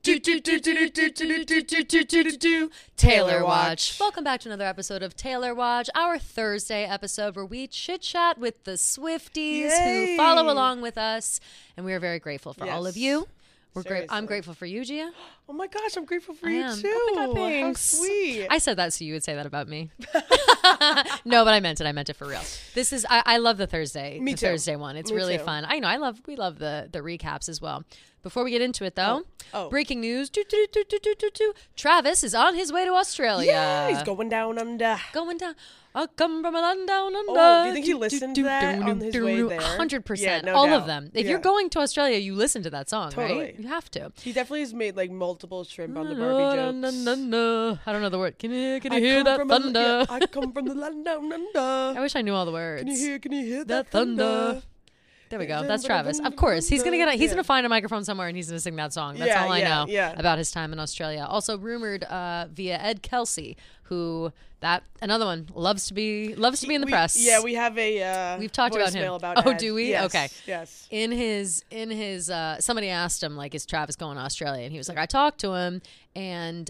Taylor Watch. Welcome back to another episode of Taylor Watch, our Thursday episode where we chit-chat with the Swifties who follow along with us, and we are very grateful for all of you. I'm grateful for you, Gia. Oh my gosh, I'm grateful for you too. Oh my God, thanks. How sweet. I said that so you would say that about me. No, but I meant it. I meant it for real. This is I love the Thursday. Me the too. Thursday one. It's Me really too. fun. We love the recaps as well. Before we get into it though, Oh. breaking news. Travis is on his way to Australia. Yeah, he's going down under. Going down. I come from a land down under. Oh, do you think he listened to that on his way there? 100%. Yeah, no all doubt. of them. If you're going to Australia, you listen to that song, Totally. right? You have to. He definitely has made like multiple shrimp on the Barbie jokes. I don't know the word. Can you hear that thunder? I come from the land down under. I wish I knew all the words. Can you hear that thunder? There we go. That's Travis. Of course, he's gonna find a microphone somewhere and he's gonna sing that song. That's all I know about his time in Australia. Also rumored via Ed Kelsey, who another one loves to be in the press. Yeah, we have we've talked about him. About oh, Ed. do we? Yes, okay. Yes. In his somebody asked him like, is Travis going to Australia? And he was like, I talked to him, and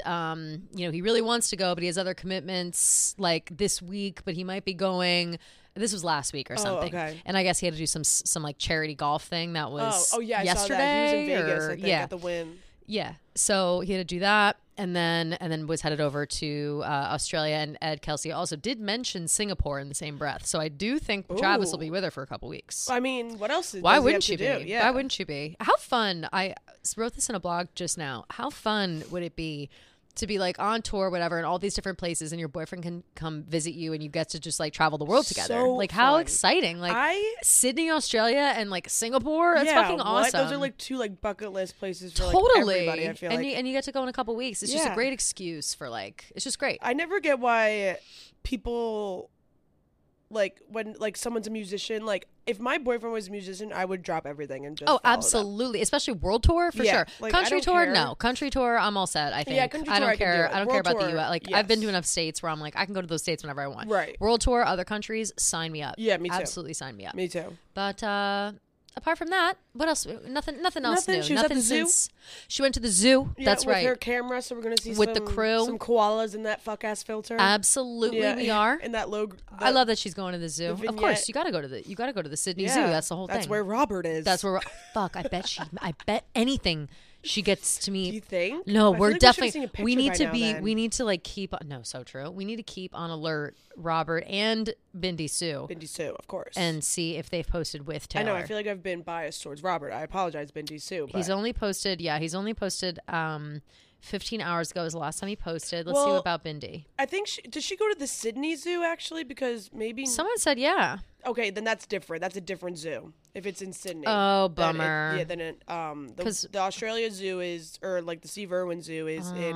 he really wants to go, but he has other commitments like this week, but he might be going. This was last week or something. Okay. And I guess he had to do some like charity golf thing that was I yesterday. saw that. He was in Vegas, or, I think, at the Wynn. Yeah. So he had to do that and then was headed over to Australia. And Ed Kelsey also did mention Singapore in the same breath. So I do think Travis will be with her for a couple weeks. I mean, what else Why wouldn't you be? Yeah. Why wouldn't you be? How fun. I wrote this in a blog just now. How fun would it be to be like on tour, whatever, in all these different places, and your boyfriend can come visit you, and you get to just like travel the world together. So like how fun. exciting! Like Sydney, Australia, and like Singapore. That's fucking awesome. Those are like two like bucket list places for totally. like everybody. I feel and like, and you get to go in a couple weeks. It's just a great excuse for like. It's just great. I never get why people like when like someone's a musician. Like if my boyfriend was a musician, I would drop everything and just follow absolutely, them. Especially world tour for sure. Like, country tour, care. No. Country tour, I'm all set. I think. Yeah, country I tour, don't care. I don't world care about tour, the U.S. Like I've been to enough states where I'm like I can go to those states whenever I want. Right. World tour, other countries, sign me up. Yeah, me too. Absolutely, sign me up. Me too. But apart from that, what else? Nothing else new. She was at the zoo? She went to the zoo. Yeah, That's with right. her camera, so we're gonna see with the crew, some koalas in that fuck ass filter. Absolutely, we are. And that logo. I love that she's going to the zoo. Of course, vignette. you gotta go to the Sydney Zoo. That's the whole thing. That's where Robert is. That's where. Fuck! I bet anything she gets to meet. Do you think? No, we're like definitely. We need to be. We need to like keep. No, so true. We need to keep on alert, Robert and Bindi Sue. Bindi Sue, of course. And see if they've posted with Taylor. I know. I feel like I've been biased towards Robert. I apologize, Bindi Sue. But. He's only posted. 15 hours ago was the last time he posted. Let's see what about Bindi. I think does she go to the Sydney Zoo actually? Because maybe someone said yeah. Okay, then that's different. That's a different zoo. If it's in Sydney. Oh, bummer. Then the Australia Zoo is, or like the Steve Irwin Zoo is in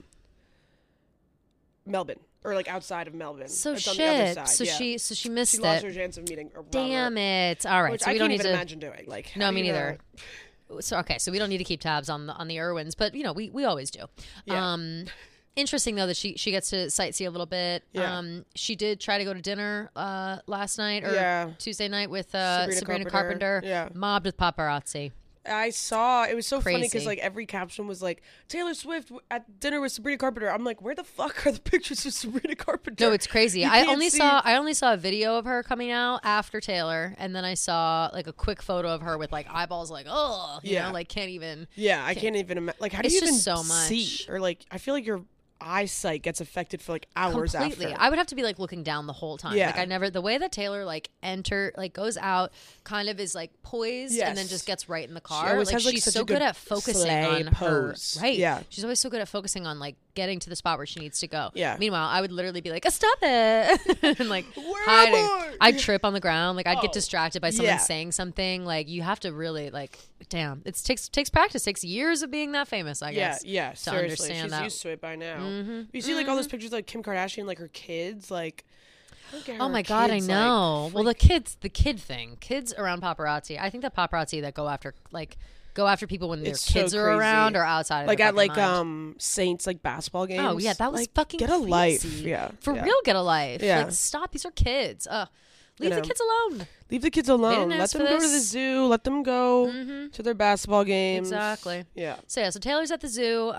Melbourne, or like outside of Melbourne. So it's shit. On the other side. So she missed it. She lost her chance of meeting. Damn it! All right, Which so we I don't can't need even to imagine doing. Like no, me neither. So so we don't need to keep tabs on the Irwins, but we always do. Yeah. Interesting though that she gets to sightsee a little bit. Yeah. She did try to go to dinner last night or Tuesday night with Sabrina Carpenter. Yeah. Mobbed with paparazzi. I saw it was so funny because Crazy. like every caption was like Taylor Swift at dinner with Sabrina Carpenter. I'm like, where the fuck are the pictures of Sabrina Carpenter? No, it's crazy. You I can't only see- saw a video of her coming out after Taylor, and then I saw like a quick photo of her with like eyeballs, like you know, like can't even. Yeah, I can't even imagine. Like, how do It's you even just so see? much. Or like, I feel like your eyesight gets affected for like hours Completely. after. I would have to be like looking down the whole time. Yeah. Like I never the way that Taylor like goes out kind of is like poised and then Yes. just gets right in the She car. always like has, like, she's such so a good good at focusing sleigh on pose. her. Right. Yeah. She's always so good at focusing on like getting to the spot where she needs to go. Yeah. Meanwhile, I would literally be like, stop it and like Where hiding. am I? I'd trip on the ground. Like I'd get distracted by someone Yeah. saying something. Like you have to really like damn. It takes practice, takes years of being that famous, I guess. Yeah, To seriously. understand She's that. used to it by now. You see like all those pictures of, like Kim Kardashian, like her kids, like I don't get how Oh her my God, I kids, know. like, Well, the kid thing, kids around paparazzi. I think the paparazzi that go after people when their It's so kids are crazy. around or outside of like their at like fucking mind. Saints like basketball games. Oh yeah, that was like, fucking get a life. crazy. Yeah, For yeah. real, get a life. Yeah. Like stop. These are kids. Leave the kids alone. Leave the kids alone. Let them go to the zoo. Let them go to their basketball games. Exactly. Yeah. So Taylor's at the zoo.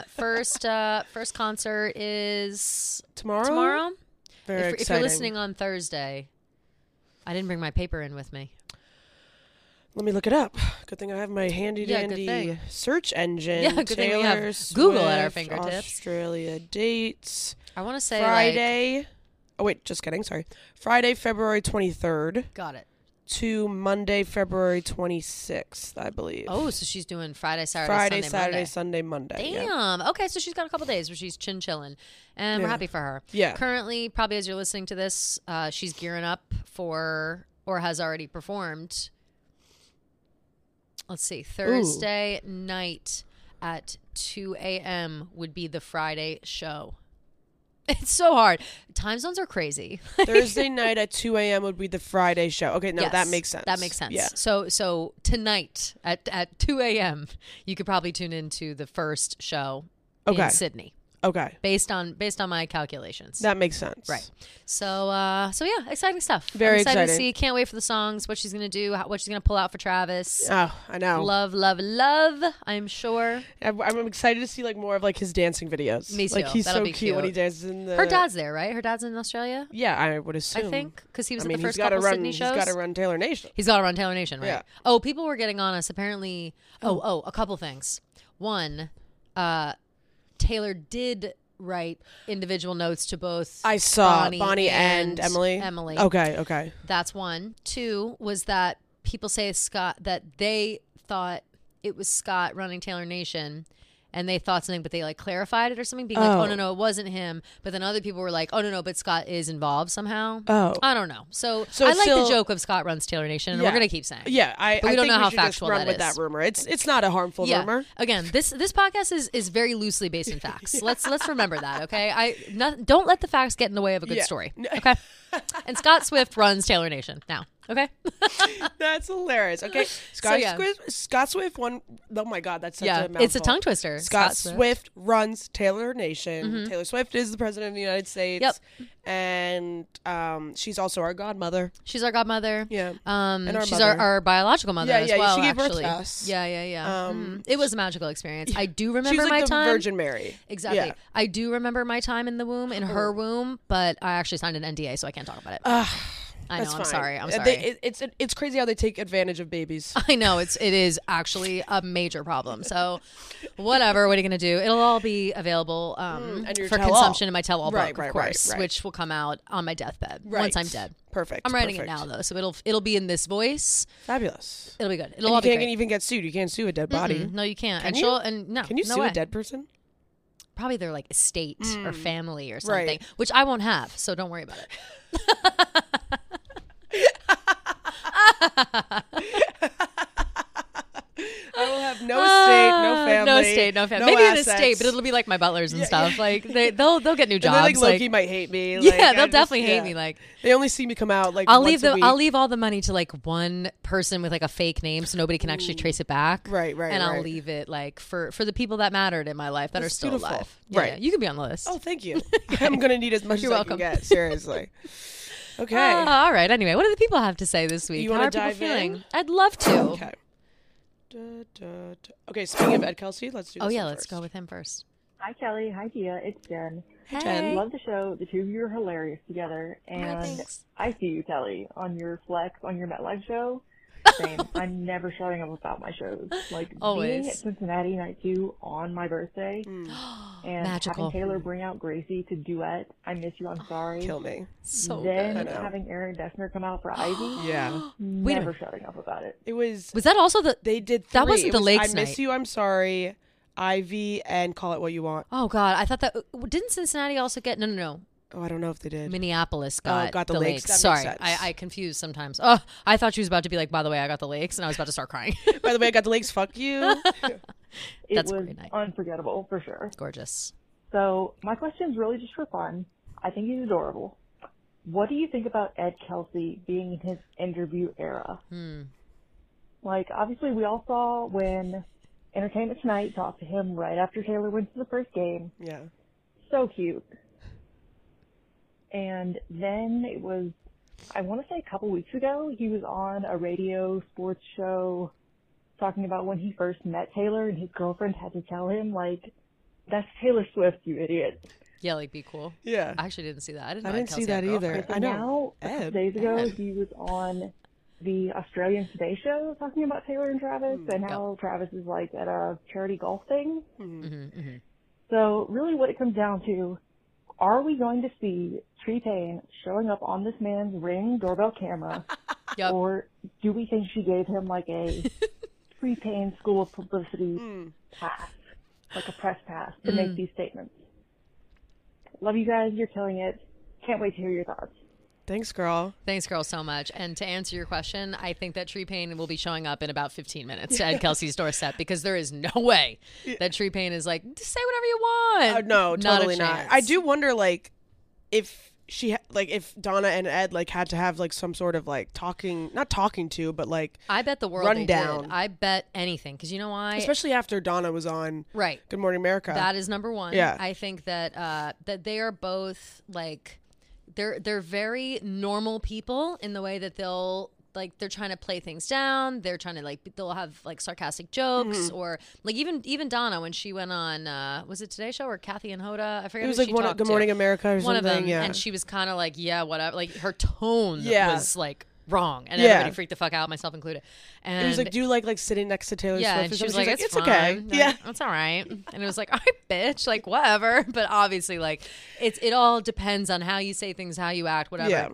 First concert is tomorrow. Very exciting. If you're listening on Thursday, I didn't bring my paper in with me. Let me look it up. Good thing I have my handy-dandy search engine. Yeah, good thing we have Google at our fingertips. Australia dates. I want to say Friday. Oh, wait, just kidding. Sorry. Friday, February 23rd. Got it. To Monday, February 26th, I believe. Oh, so she's doing Friday, Saturday, Sunday, Monday. Damn. Yeah. Okay, so she's got a couple days where she's chilling, and we're happy for her. Yeah. Currently, probably as you're listening to this, she's gearing up for, or has already performed. Let's see, Thursday night at 2 a.m. would be the Friday show. It's so hard. Time zones are crazy. Thursday night at 2 a.m. would be the Friday show. Okay, no, yes, that makes sense. That makes sense. Yeah. So tonight at 2 a.m., you could probably tune into the first show in Sydney. Okay. Based on my calculations. That makes sense. Right. So yeah, exciting stuff. Very excited to see. Can't wait for the songs, what she's going to do, what she's going to pull out for Travis. Oh, I know. Love, love, love, I'm sure. I'm excited to see more of his dancing videos. Me too. He's That'll so cute when he dances in the... Her dad's there, right? Her dad's in Australia? Yeah, I would assume. I think, because he was at the first couple Sydney shows. He's got to run Taylor Nation. He's got to run Taylor Nation, right? Yeah. Oh, people were getting on us apparently. A couple things. One, Taylor did write individual notes to both I saw Bonnie and Emily. Okay. That's one. Two was that people say Scott, that they thought it was Scott running Taylor Nation, and they thought something, but they clarified it or something, being like, oh, no, it wasn't him. But then other people were like, oh, no, but Scott is involved somehow. Oh. I don't know. So I like the joke of Scott runs Taylor Nation, and we're going to keep saying. Yeah, but we don't know how factual factual run that with is. that rumor. It's not a harmful rumor. Again, this podcast is very loosely based in facts. Let's remember that, okay? Don't let the facts get in the way of a good story, okay? And Scott Swift runs Taylor Nation now. Okay. That's hilarious. Okay. Scott Swift won. Oh my God, that's such a mouthful. It's a tongue twister. Scott Swift runs Taylor Nation. Mm-hmm. Taylor Swift is the president of the United States. Yep. And she's also our godmother. She's our godmother. Yeah. And she's our biological mother as well. She gave birth actually. to us. Yeah. It was a magical experience. I do remember she was my the time. Virgin Mary. Exactly. Yeah. I do remember my time in the womb, in her womb, but I actually signed an NDA, so I can't talk about it. I know. I'm sorry. It's crazy how they take advantage of babies. I know. It is actually a major problem. So, whatever. What are you going to do? It'll all be available for consumption in my tell-all book, of course, which will come out on my deathbed once I'm dead. Perfect. I'm writing it now though, so it'll be in this voice. Fabulous. It'll be good. You can't even get sued. You can't sue a dead body. No, you can't. Can you? Can you sue a dead person? Probably their estate or family or something, which I won't have. So don't worry about it. I will have no estate, no family, no estate, no family. Maybe an estate, but it'll be like my butlers and stuff. They'll get new jobs. And then, Loki might hate me. They'll definitely hate me. They only see me come out I'll once a week. I'll leave all the money to one person with a fake name, so nobody can actually trace it back. Right. And I'll leave it for the people that mattered in my life that are still beautiful. alive. Right. You can be on the list. Oh, thank you. I'm gonna need as much as I can get. Seriously. Okay. All right. Anyway, what do the people have to say this week? You How are people feeling? I'd love to. Okay. Okay, speaking of Ed Kelsey, let's do this. Let's go with him first. Hi, Kelly. Hi, Dia. It's Jen. Hey. Jen. Love the show. The two of you are hilarious together. And I see you, Kelly, on your Flex, on your MetLife show. Same. I'm never shutting up about my shows. Being at Cincinnati Night 2 on my birthday and magical. having Taylor bring out Gracie to duet I Miss You, I'm Sorry. Kill me. So then good. having Aaron Dessner come out for Ivy. Yeah. Never shutting up about it. It was that also they did 3. That wasn't the Lakes I Miss You, I'm Sorry, Ivy, and Call It What You Want. Oh God, I thought that didn't Cincinnati also get no. Oh, I don't know if they did. Minneapolis got the Lakes. Sorry, I confuse sometimes. Oh, I thought she was about to be like, by the way, I got the Lakes, and I was about to start crying. By the way, I got the Lakes. Fuck you. That's a great night. Unforgettable for sure. Gorgeous. So my question is really just for fun. I think he's adorable. What do you think about Ed Kelsey being in his interview era? Obviously, we all saw when Entertainment Tonight talked to him right after Taylor went to the first game. Yeah. So cute. And then it was I want to say a couple weeks ago, he was on a radio sports show talking about when he first met Taylor, and his girlfriend had to tell him, like, that's Taylor Swift, you idiot. Yeah, like, be cool. Yeah. I actually didn't see that. I didn't see that either. So I know. A couple days ago, he was on the Australian Today Show talking about Taylor and Travis, and how Travis is, like, at a charity golf thing. So really what it comes down to, are we going to see T-Pain showing up on this man's Ring doorbell camera, or do we think she gave him like a T-Pain School of Publicity pass, like a press pass to make these statements? Love you guys. You're killing it. Can't wait to hear your thoughts. Thanks, girl. Thanks, girl, so much. And to answer your question, I think that T-Pain will be showing up in about 15 minutes at Kelsey's doorstep, because there is no way that T-Pain is like, say whatever you want. No, totally not. I do wonder, like, if if Donna and Ed like had to have like some sort of like not talking to, but like I bet the world rundown. They did. I bet anything, because you know why? Especially after Donna was on Good Morning America. That is number one. Yeah, I think that that they are both like. They're very normal people in the way that they're trying to play things down. They're trying to they'll have like sarcastic jokes, or like even Donna when she went on was it Today Show or Kathy and Hoda? I forget. It was like Good Morning America or one something. Of them, yeah. And she was kind of like, yeah, whatever. Like her tone was like wrong, and everybody freaked the fuck out, myself included. And it was like, do you like sitting next to Taylor Swift? And she was like, it's okay. Like, yeah, it's all right. And it was like, all right, bitch, like whatever. But obviously, like it all depends on how you say things, how you act, whatever. Yeah.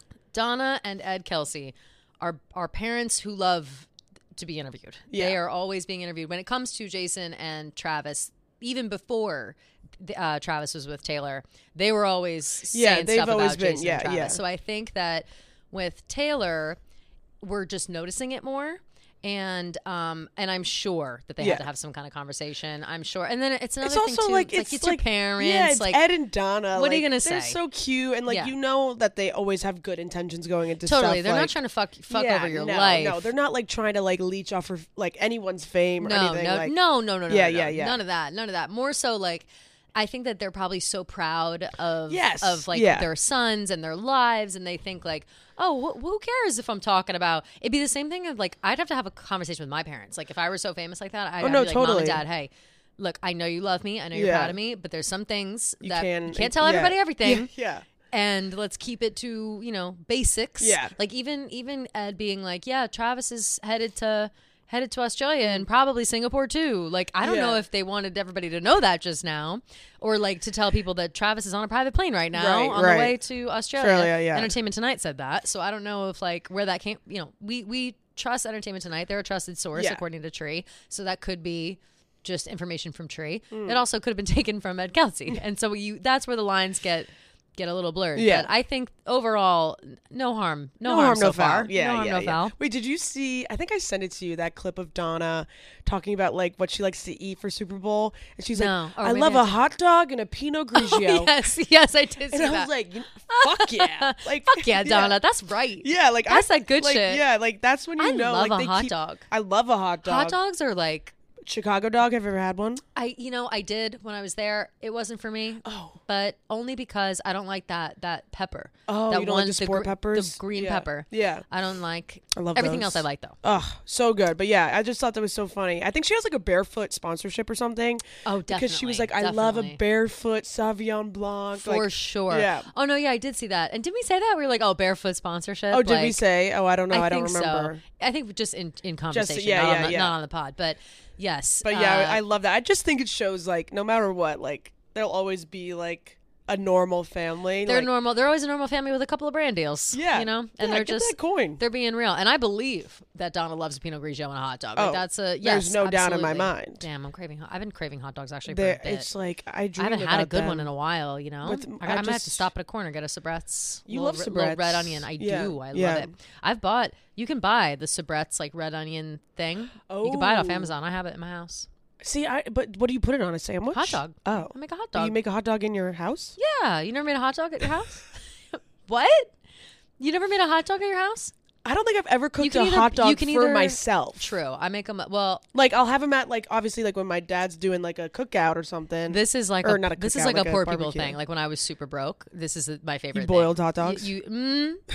Donna and Ed Kelsey are parents who love to be interviewed. Yeah. They are always being interviewed. When it comes to Jason and Travis, even before Travis was with Taylor, they were always saying stuff about Jason and Travis. Yeah. So I think that with Taylor, we're just noticing it more. And I'm sure that they had to have some kind of conversation. I'm sure. And then it's another thing too. Like it's your parents. Yeah, it's like Ed and Donna. What are you gonna say? They're so cute, and like you know that they always have good intentions going into totally. stuff. They're not trying to fuck over your life. No, they're not like trying to like leech off of like anyone's fame or anything. No. Yeah. None of that. More so like. I think that they're probably so proud of their sons and their lives, and they think like, oh, who cares if I'm talking about? It'd be the same thing of like, I'd have to have a conversation with my parents. Like if I were so famous like that, I'd have to be like, Mom and Dad, hey, look, I know you love me, I know you're proud of me, but there's some things that you can't tell everybody everything. Yeah. And let's keep it to basics. Yeah. Like even Ed being like, yeah, Travis is headed to Australia and probably Singapore too. Like, I don't know if they wanted everybody to know that just now, or like to tell people that Travis is on a private plane right now on the way to Australia. Entertainment Tonight said that. So I don't know if like where that came, we trust Entertainment Tonight. They're a trusted source according to Tree. So that could be just information from Tree. It also could have been taken from Ed Kelsey. And so that's where the lines get a little blurred. Yeah. But I think overall, no harm so far. Yeah, no harm, no foul. Wait, did you see, I think I sent it to you, that clip of Donna talking about like what she likes to eat for Super Bowl? And she's like, I love a hot dog and a Pinot Grigio. Yes, I did see that. And I was like, fuck yeah. Like, fuck yeah, Donna. That's right. Yeah, like that's that good shit. Yeah, like that's when you know. I love like, a hot dog. I love a hot dog. Hot dogs are like Chicago dog. Have you ever had one? I did when I was there. It wasn't for me. Oh, but only because I don't like that pepper. Oh, that you don't like the sport peppers? The green pepper. Yeah, I don't like. I love everything those. else. I like though. Oh, so good. But yeah, I just thought that was so funny. I think she has like a barefoot sponsorship or something. Oh, definitely. Because she was like, I love a barefoot Sauvignon Blanc. For sure. Yeah. Oh no, yeah, I did see that. And did we say that we were like, oh, barefoot sponsorship? Oh, did we say? Oh, I don't know. I don't remember. So. I think just in conversation, not on the pod, but. Yes. But yeah, I love that. I just think it shows like no matter what, like there'll always be like a normal family. They're normal. They're always a normal family with a couple of brand deals. Yeah. And they're just that coin. They're being real. And I believe that Donna loves a Pinot Grigio and a hot dog. Like, that's a there's no doubt in my mind. Damn, I've been craving hot dogs actually for a bit. It's like I haven't had a good one in a while, I might have to stop at a corner, get a Sabrett's. You love Sabrett's. Little red onion. I do. I love it. You can buy the Sabrett's like red onion thing. Oh. You can buy it off Amazon. I have it in my house. See, but what do you put it on? A sandwich? Hot dog. Oh. I make a hot dog. Do you make a hot dog in your house? Yeah. You never made a hot dog at your house? What? You never made a hot dog at your house? I don't think I've ever cooked a hot dog for myself. True. I make them, well. Like, I'll have them at, like, obviously, like, when my dad's doing, like, a cookout or something. This is like this is like a poor people thing. Like, when I was super broke, this is my favorite thing. Boiled hot dogs?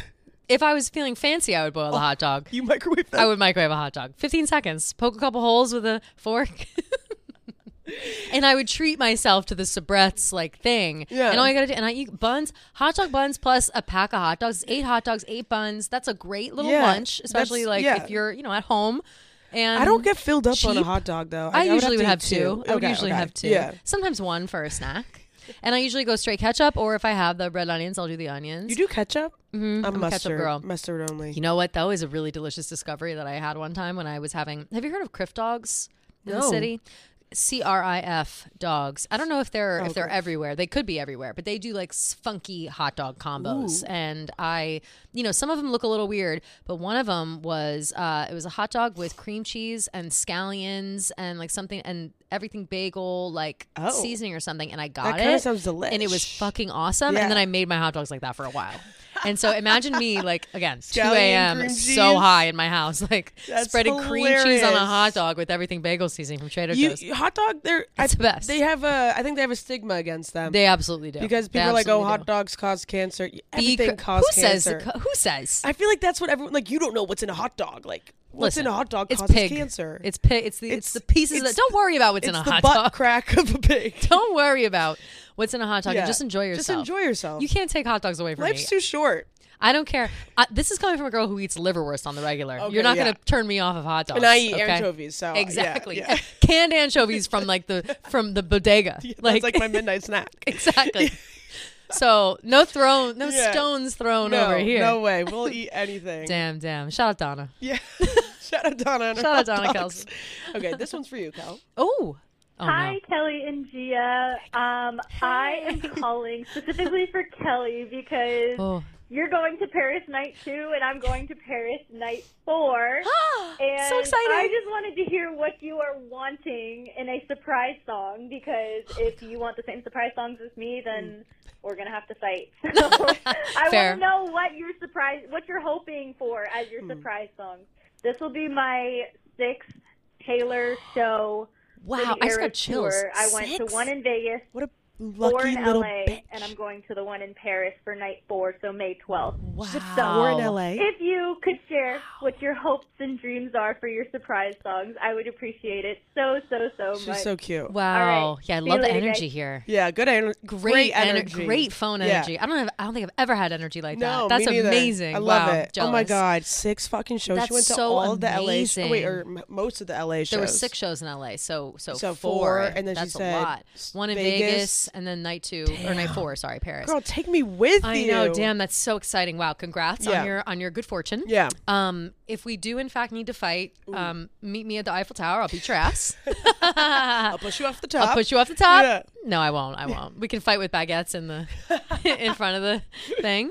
If I was feeling fancy, I would boil a hot dog. You microwave that? I would microwave a hot dog. 15 seconds. Poke a couple holes with a fork. And I would treat myself to the Sabrettes like thing. Yeah. And all I gotta do, and I eat buns, hot dog buns plus a pack of hot dogs, 8 hot dogs, 8 buns. That's a great little lunch, especially if you're, at home. And I don't get filled up on a hot dog though. I usually would have 2. I would usually have 2. Yeah. Sometimes 1 for a snack. And I usually go straight ketchup, or if I have the red onions, I'll do the onions. You do ketchup? Mm-hmm. I'm a ketchup girl. Mustard only. You know what, though, is a really delicious discovery that I had one time when I was having... Have you heard of Crif Dogs in the city? CRIF dogs. I don't know if they're everywhere. They could be everywhere, but they do like funky hot dog combos. Ooh. And some of them look a little weird, but one of them was it was a hot dog with cream cheese and scallions and like something and everything bagel seasoning or something. And I got it. That kind of sounds delicious. And it was fucking awesome. Yeah. And then I made my hot dogs like that for a while. And so imagine me, again, 2 a.m., so high in my house, spreading cream cheese on a hot dog with everything bagel seasoning from Trader Joe's. Hot dog, it's the best. I think they have a stigma against them. They absolutely do. Because people are like, hot dogs cause cancer. Everything causes cancer. Who says? I feel like that's what everyone, you don't know what's in a hot dog. What's in a hot dog causes cancer. It's pig. It's the pieces that, don't worry about what's in a hot dog. It's the butt crack of a pig. Don't worry about what's in a hot dog and just enjoy yourself. Just enjoy yourself. You can't take hot dogs away from me. Life's too short. I don't care. This is coming from a girl who eats liverwurst on the regular. Okay, You're not going to turn me off of hot dogs. And I eat anchovies, so exactly. Yeah. Canned anchovies from from the bodega. That's like my midnight snack. Exactly. So no stones thrown over here. No way. We'll eat anything. Damn. Shout out Donna. Yeah. Shout out Donna. Shout out Donna Kelsey. Okay, this one's for you, Kel. Oh. Hi, no. Kelly and Gia. I am calling specifically for Kelly because you're going to Paris night 2 and I'm going to Paris night 4. And so exciting. I just wanted to hear what you are wanting in a surprise song because if you want the same surprise songs as me, then we're going to have to fight. So I want to know what you're hoping for as your surprise songs. This will be my 6th Taylor show. Wow, I just got chills. I went to one in Vegas, what a 4 in little LA, bitch. and I'm going to the one in Paris for night 4, so May 12th. Wow. So 4 in LA? If you could share what your hopes and dreams are for your surprise songs, I would appreciate it so much. She's so cute. Wow. Right. Yeah, I love the energy here. Yeah, good energy. Great energy. Great phone energy. I don't think I've ever had energy like that. No, that's me neither. Amazing. I love wow, it. jealous. Oh my God, 6 fucking shows. That's she went to so all the amazing. LA or most of the LA shows. There were 6 shows in LA, so 4, and then that's she said a lot. One in Vegas, and then night 2 or night 4. Sorry, Paris. Girl, take me with you. I know. Damn, that's so exciting. Wow, congrats on your good fortune. Yeah. If we do in fact need to fight, meet me at the Eiffel Tower. I'll beat your ass. I'll push you off the top. Yeah. No, I won't. We can fight with baguettes in front of the thing.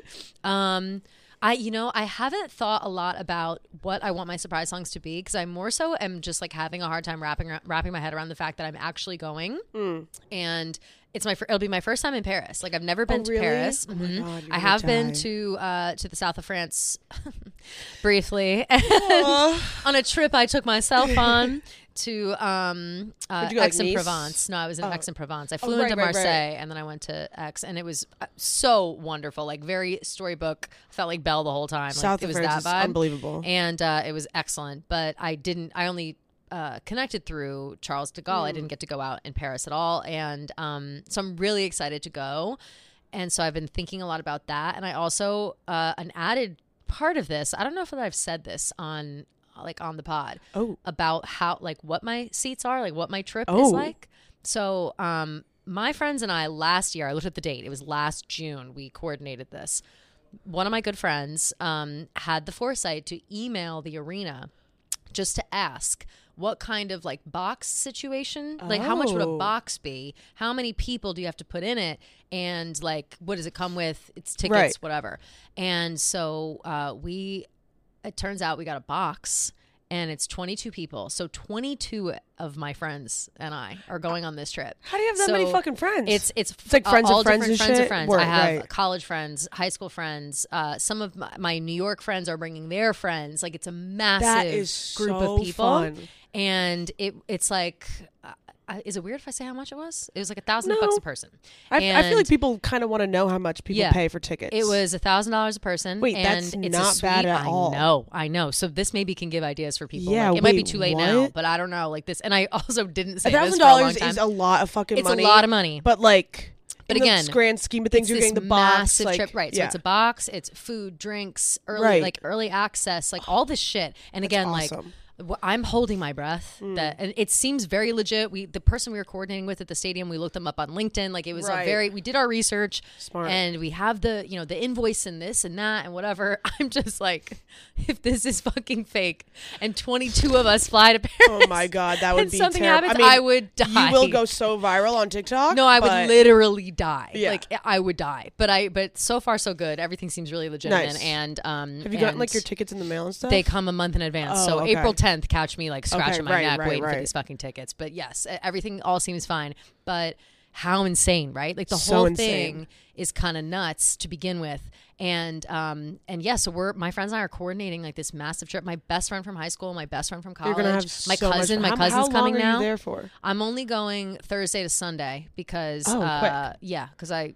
I haven't thought a lot about what I want my surprise songs to be because I more so am just having a hard time wrapping my head around the fact that I'm actually going and it'll be my first time in Paris. I've never been to Paris. Oh my God, I have been to the south of France briefly on a trip I took myself on to Aix-en-Provence. No, I was in Aix-en-Provence. I flew into Marseille and then I went to Aix, and it was so wonderful, very storybook. Felt like Belle the whole time. South of France is unbelievable, and it was excellent. But I only connected through Charles de Gaulle. I didn't get to go out in Paris at all, and so I'm really excited to go. And so I've been thinking a lot about that, and I also an added part of this. I don't know if I've said this on the pod about how what my seats are, what my trip is like. So my friends and I last year, I looked at the date. It was last June. We coordinated this. One of my good friends had the foresight to email the arena just to ask what kind of box situation, how much would a box be? How many people do you have to put in it? And what does it come with? It's tickets, whatever. And so it turns out we got a box and it's 22 people. So 22 of my friends and I are going on this trip. How do you have that many fucking friends? It's like friends all of friends different and friends shit? of friends. Word, I have college friends, high school friends. Some of my New York friends are bringing their friends. It's a massive group of people. Fun. And it's is it weird if I say how much it was? It was like $1,000 a person. I feel like people kind of want to know how much people pay for tickets. It was $1,000 a person. Wait, that's not bad at all. I know. So this maybe can give ideas for people. Yeah, it might be too late now, but I don't know. Like this, and I also didn't say this for a long time. $1,000 is a lot of fucking money. It's a lot of money. But like, but again, the grand scheme of things, you're getting the box, massive trip, right? So it's a box, it's food, drinks, early access, like all this shit. And again, awesome. I'm holding my breath. And it seems very legit. The person we were coordinating with at the stadium, we looked them up on LinkedIn. Like it was we did our research. Smart. And we have the invoice and this and that and whatever. I'm just like, if this is fucking fake and 22 of us fly to Paris. Oh my God, that would be something terrible. happens, I would die. You will go so viral on TikTok. No, I would literally die. Yeah. Like I would die. But so far so good. Everything seems really legitimate. Nice. And have you gotten like your tickets in the mail and stuff? They come a month in advance. So okay. April 10th, catch me like scratching my neck waiting for right. these fucking tickets. But yes, everything all seems fine. But how insane, right? Like the whole thing is kind of nuts to begin with. And yeah, so my friends and I are coordinating like this massive trip. My best friend from high school, my best friend from college, You're gonna have my cousin's how coming now. How long are you there for? I'm only going Thursday to Sunday because quick. Yeah, because I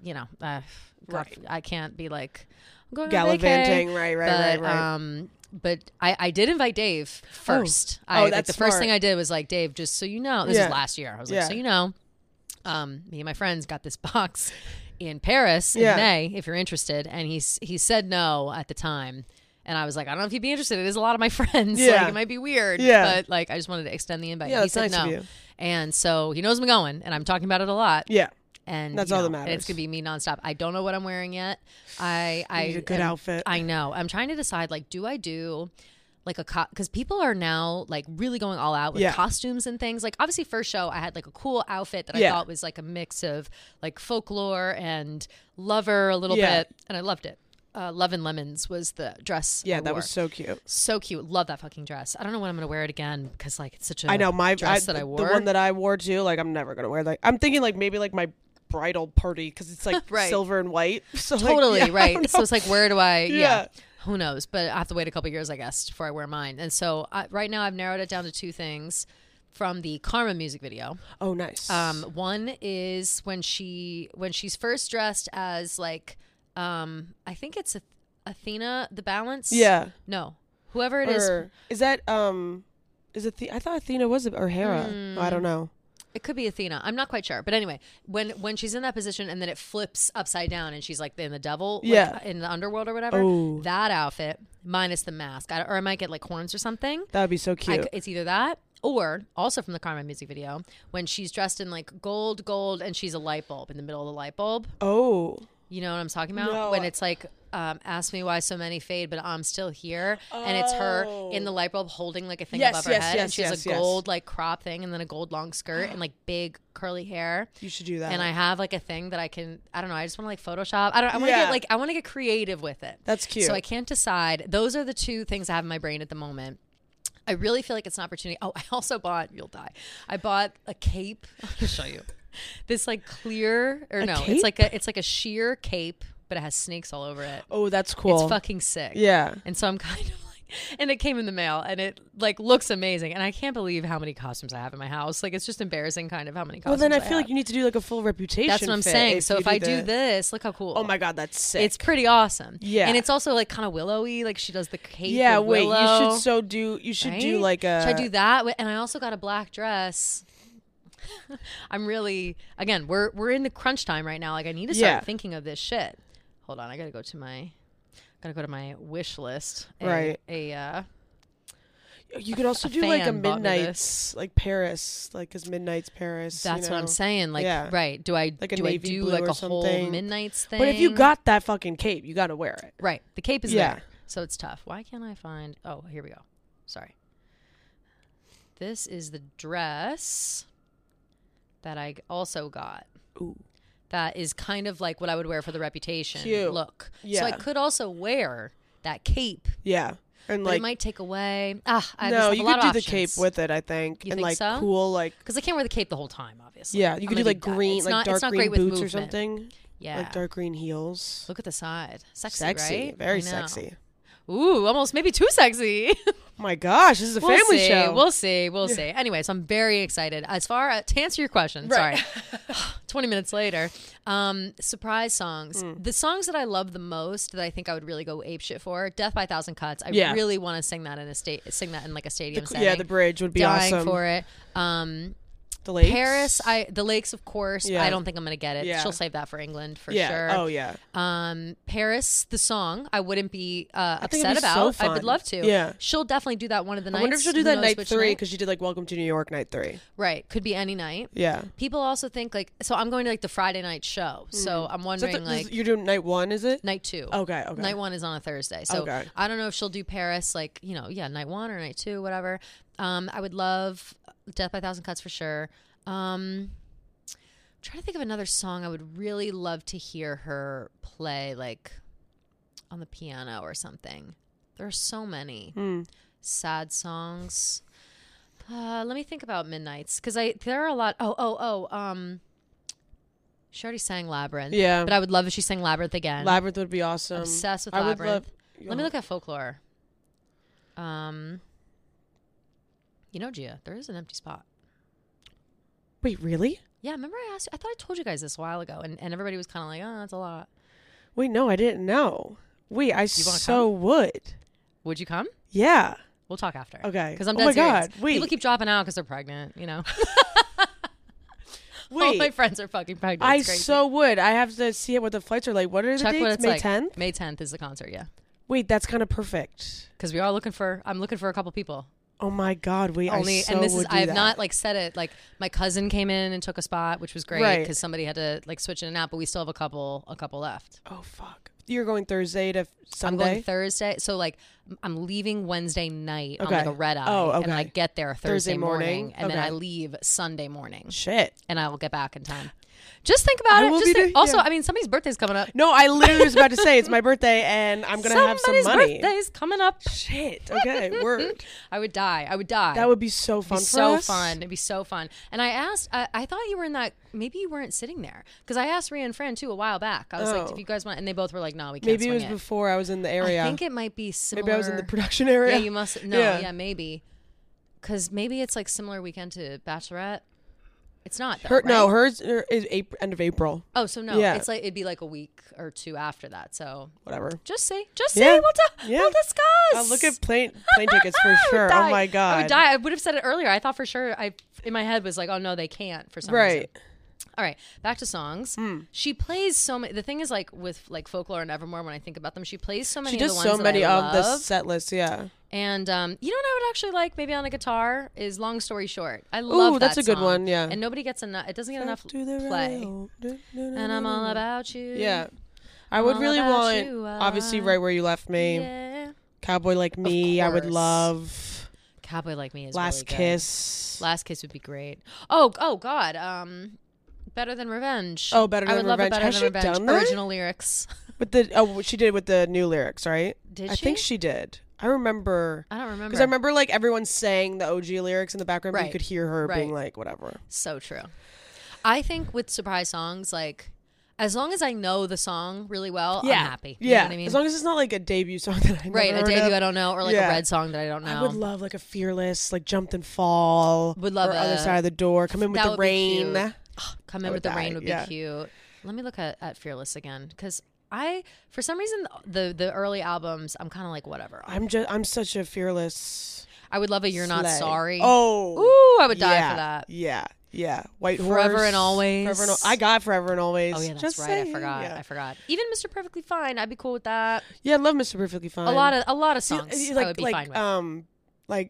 I can't be like I'm going gallivanting, right. But I did invite Dave first. That's the first thing I did was like, Dave, just so you know, this is last year. I was like, so you know, me and my friends got this box in Paris in May, if you're interested. And he said no at the time. And I was like, I don't know if you'd be interested. It is a lot of my friends. Yeah. Like, it might be weird. Yeah. But like, I just wanted to extend the invite. Yeah, he said nice no. of you. And so he knows I'm going, and I'm talking about it a lot. Yeah. And that's all that matters. And it's gonna be me nonstop. I don't know what I'm wearing yet. I need a good outfit. I know. I'm trying to decide. Like, do I do like because people are now like really going all out with costumes and things. Like, obviously, first show I had like a cool outfit that I thought was like a mix of like folklore and Lover a little bit, and I loved it. Love and Lemons was the dress. Yeah, that was so cute. So cute. Love that fucking dress. I don't know when I'm gonna wear it again because like it's such a dress that I wore. The one that I wore too. Like I'm never gonna wear that. I'm thinking like maybe like my bridal party because it's like silver and white. So totally like, right. So it's like where do I? Who knows? But I have to wait a couple years, I guess, before I wear mine. And so right now I've narrowed it down to two things from the Karma music video. Oh, nice. One is when she's first dressed as like. I think it's Athena the Balance. Yeah. No. Whoever it is. Is that I thought Athena was or Hera. I don't know. It could be Athena. I'm not quite sure. But anyway, when she's in that position and then it flips upside down and she's like in the devil, like, in the underworld or whatever, that outfit minus the mask, or I might get like horns or something. That would be so cute. It's either that or also from the Karma music video when she's dressed in like gold, and she's a light bulb in the middle of the light bulb. Oh. You know what I'm talking about? No. When it's like, ask me why so many fade, but I'm still here. And it's her in the light bulb holding like a thing above her head. And she has a gold like crop thing and then a gold long skirt and like big curly hair. You should do that. And I have like a thing that I don't know, I just want to like Photoshop. I want to get creative with it. That's cute. So I can't decide. Those are the two things I have in my brain at the moment. I really feel like it's an opportunity. Oh, I also bought, you'll die. I bought a cape. I'm going to show you. This like clear cape? it's like a sheer cape, but it has snakes all over it. Oh, that's cool. It's fucking sick. Yeah. And so I'm kind of like, and it came in the mail and it like looks amazing. And I can't believe how many costumes I have in my house. Like it's just embarrassing kind of how many costumes. Well, then I feel like you need to do like a full reputation. That's what I'm saying. So if I do this, look how cool. Oh my God, that's sick. It's pretty awesome. Yeah. And it's also like kind of willowy. Like she does the cape. Yeah, with wait, willow, you should do like a. Should I do that? And I also got a black dress. I'm really, again, we're in the crunch time right now. Like I need to start thinking of this shit. Hold on, I gotta go to my wish list. Right. You could also do like a Midnight's, like Paris, like because Midnight's Paris. That's what I'm saying. Like, right? Do I like do like a whole Midnight's thing? But if you got that fucking cape, you got to wear it. Right. The cape is there, so it's tough. Why can't I find? Oh, here we go. Sorry. This is the dress that I also got. Ooh. That is kind of like what I would wear for the Reputation look. Yeah. So I could also wear that cape. Yeah. And but like, it might take away. No, you could do the cape with it, I think. You and think like so? Cool, like. Because I can't wear the cape the whole time, obviously. Yeah, you could do like green, like dark green boots or something. Yeah. Like dark green heels. Look at the side. Sexy, Sexy. right? Very sexy. Ooh, almost maybe too sexy. My gosh, this is a family show. We'll see. Anyway, so I'm very excited. As far as to answer your question, sorry, 20 minutes later, surprise songs. The songs that I love the most that I think I would really go apeshit for, "Death by a Thousand Cuts." I really want to sing that in like a stadium setting. Yeah, the bridge would be dying awesome. for it. The Lakes? Paris, the Lakes, of course. Yeah. I don't think I'm gonna get it. Yeah. She'll save that for England for sure. Oh yeah. Paris, the song, I wouldn't be upset about. I would love to. Yeah. She'll definitely do that one of the nights. I wonder if she'll do that night 3 because she did like Welcome to New York night 3. Right. Could be any night. Yeah. People also think like, so I'm going to like the Friday night show. So I'm wondering like. You're doing night 1, is it? Night 2. Okay. Night 1 is on a Thursday. So I don't know if she'll do Paris like, night 1 or night 2, whatever. I would love Death by a Thousand Cuts for sure. I'm trying to think of another song I would really love to hear her play, like on the piano or something. There are so many sad songs. Let me think about Midnights because there are a lot. She already sang Labyrinth. Yeah, but I would love if she sang Labyrinth again. Labyrinth would be awesome. Obsessed with Labyrinth. Let me look at Folklore. Gia, there is an empty spot. Wait, really? Yeah, remember I asked you? I thought I told you guys this a while ago, and everybody was kind of like, oh, that's a lot. Wait, no, I didn't know. Wait, would. Would you come? Yeah. We'll talk after. Okay. Because I'm dead serious. God, wait. People keep dropping out because they're pregnant, Wait. All my friends are fucking pregnant. I so would. I have to see what the flights are like. What are the dates? What it's May 10th? May 10th is the concert, yeah. Wait, that's kind of perfect. Because I'm looking for a couple people. Oh my God! Wait, I have not like said it. Like my cousin came in and took a spot, which was great because somebody had to like switch in and out. But we still have a couple left. Oh fuck! You're going Thursday to Sunday. I'm going Thursday, so like I'm leaving Wednesday night on like a red eye, and I get there Thursday morning, and then I leave Sunday morning. Shit! And I will get back in time. Just think about it. Also, I mean, somebody's birthday's coming up. No, I literally was about to say it's my birthday, and I'm gonna have some money. Somebody's birthday's coming up. Shit. Okay. Word. I would die. That would be so fun. It'd be so fun. And I asked. I thought you were in that. Maybe you weren't sitting there because I asked Rhea and Fran too a while back. I was like, if you guys want, and they both were like, no, we can't. Maybe it was before I was in the area. I think it might be similar. Maybe I was in the production area. Yeah, you must. No, yeah maybe. Because maybe it's like similar weekend to Bachelorette. It's not. Though, right? No, hers is end of April. Oh, so no. Yeah. It's like it'd be like a week or two after that. So whatever. Just see. We'll discuss. I'll look at plane tickets for sure. Oh my God. I would die. I would have said it earlier. I thought for sure. In my head was like, oh no, they can't for some reason. All right, back to songs. She plays so many. The thing is, like with like Folklore and Evermore, when I think about them, she plays so many. She does of the ones so many of the set lists. Yeah. And you know what I would actually like maybe on a guitar is Long Story Short. I love that that's a good song. one. Yeah. And nobody gets enough. It doesn't get enough play. And I'm all about you. Yeah. I would really want obviously Right Where You Left Me. Yeah. Cowboy Like Me. I would love. Cowboy Like Me is Last really Kiss. Good. Last Kiss would be great. Oh God. Better Than Revenge. Oh, Better Than Revenge. I would love Better Than Revenge. Done that? Original lyrics. With the she did it with the new lyrics, right? Did she? I think she did. I don't remember. Because I remember like everyone saying the OG lyrics in the background, but you could hear her being like, whatever. So true. I think with surprise songs, like, as long as I know the song really well, I'm happy. You know what I mean? As long as it's not like a debut song that I never heard a debut I don't know, or like a Red song that I don't know. I would love like a Fearless, like Jump and Fall. Would love or Other Side of the Door. Come in with the rain. Come in with the rain would be cute. Let me look at Fearless again, because for some reason the early albums I'm kind of like whatever. I'm such a Fearless. I would love a You're Not Sorry. Oh, ooh, I would die for that. Yeah. White Forever Horse. And Always. I got Forever and Always. Oh yeah, that's right. I forgot. Even Mr. Perfectly Fine, I'd be cool with that. Yeah, I love Mr. Perfectly Fine. A lot of songs I would be fine with. Like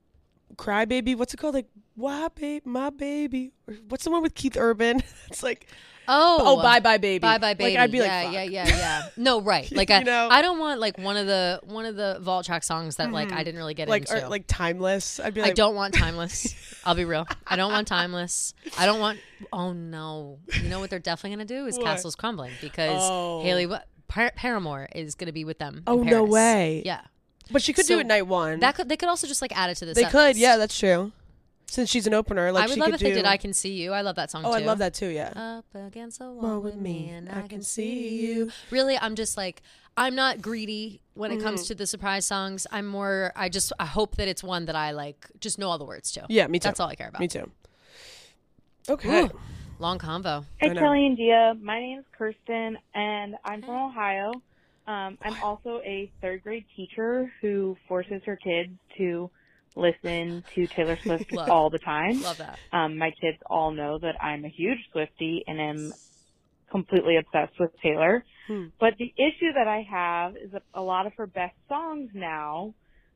Cry Baby. What's it called? Like Why Baby, My Baby. What's the one with Keith Urban? It's like. Oh, Bye Bye Baby. Bye Bye Baby. Like, I'd be yeah. No, right. Like I don't want like one of the vault track songs that like I didn't really get into. Or, like Timeless. I'd be like, I don't want Timeless. I'll be real. I don't want Timeless. I don't want. Oh no. You know what they're definitely gonna do is Castles Crumbling, because Haley Paramore is gonna be with them. Oh no way. Yeah. But she could do it night one. They could also just like add it to the. They could. Yeah, that's true. Since she's an opener, like I would love if they did I Can See You. I love that song too. I love that too, yeah. Up against the wall with me and I can see you. Really, I'm just like, I'm not greedy when it comes to the surprise songs. I'm more, I hope that it's one that I like, just know all the words to. Yeah, me too. That's all I care about. Me too. Okay. Ooh, long convo. Hey, Kelly and Gia. My name's Kirsten, and I'm from Ohio. I'm also a third grade teacher who forces her kids to listen to Taylor Swift all the time. Love that. My kids all know that I'm a huge Swiftie and am completely obsessed with Taylor. But the issue that I have is that a lot of her best songs now,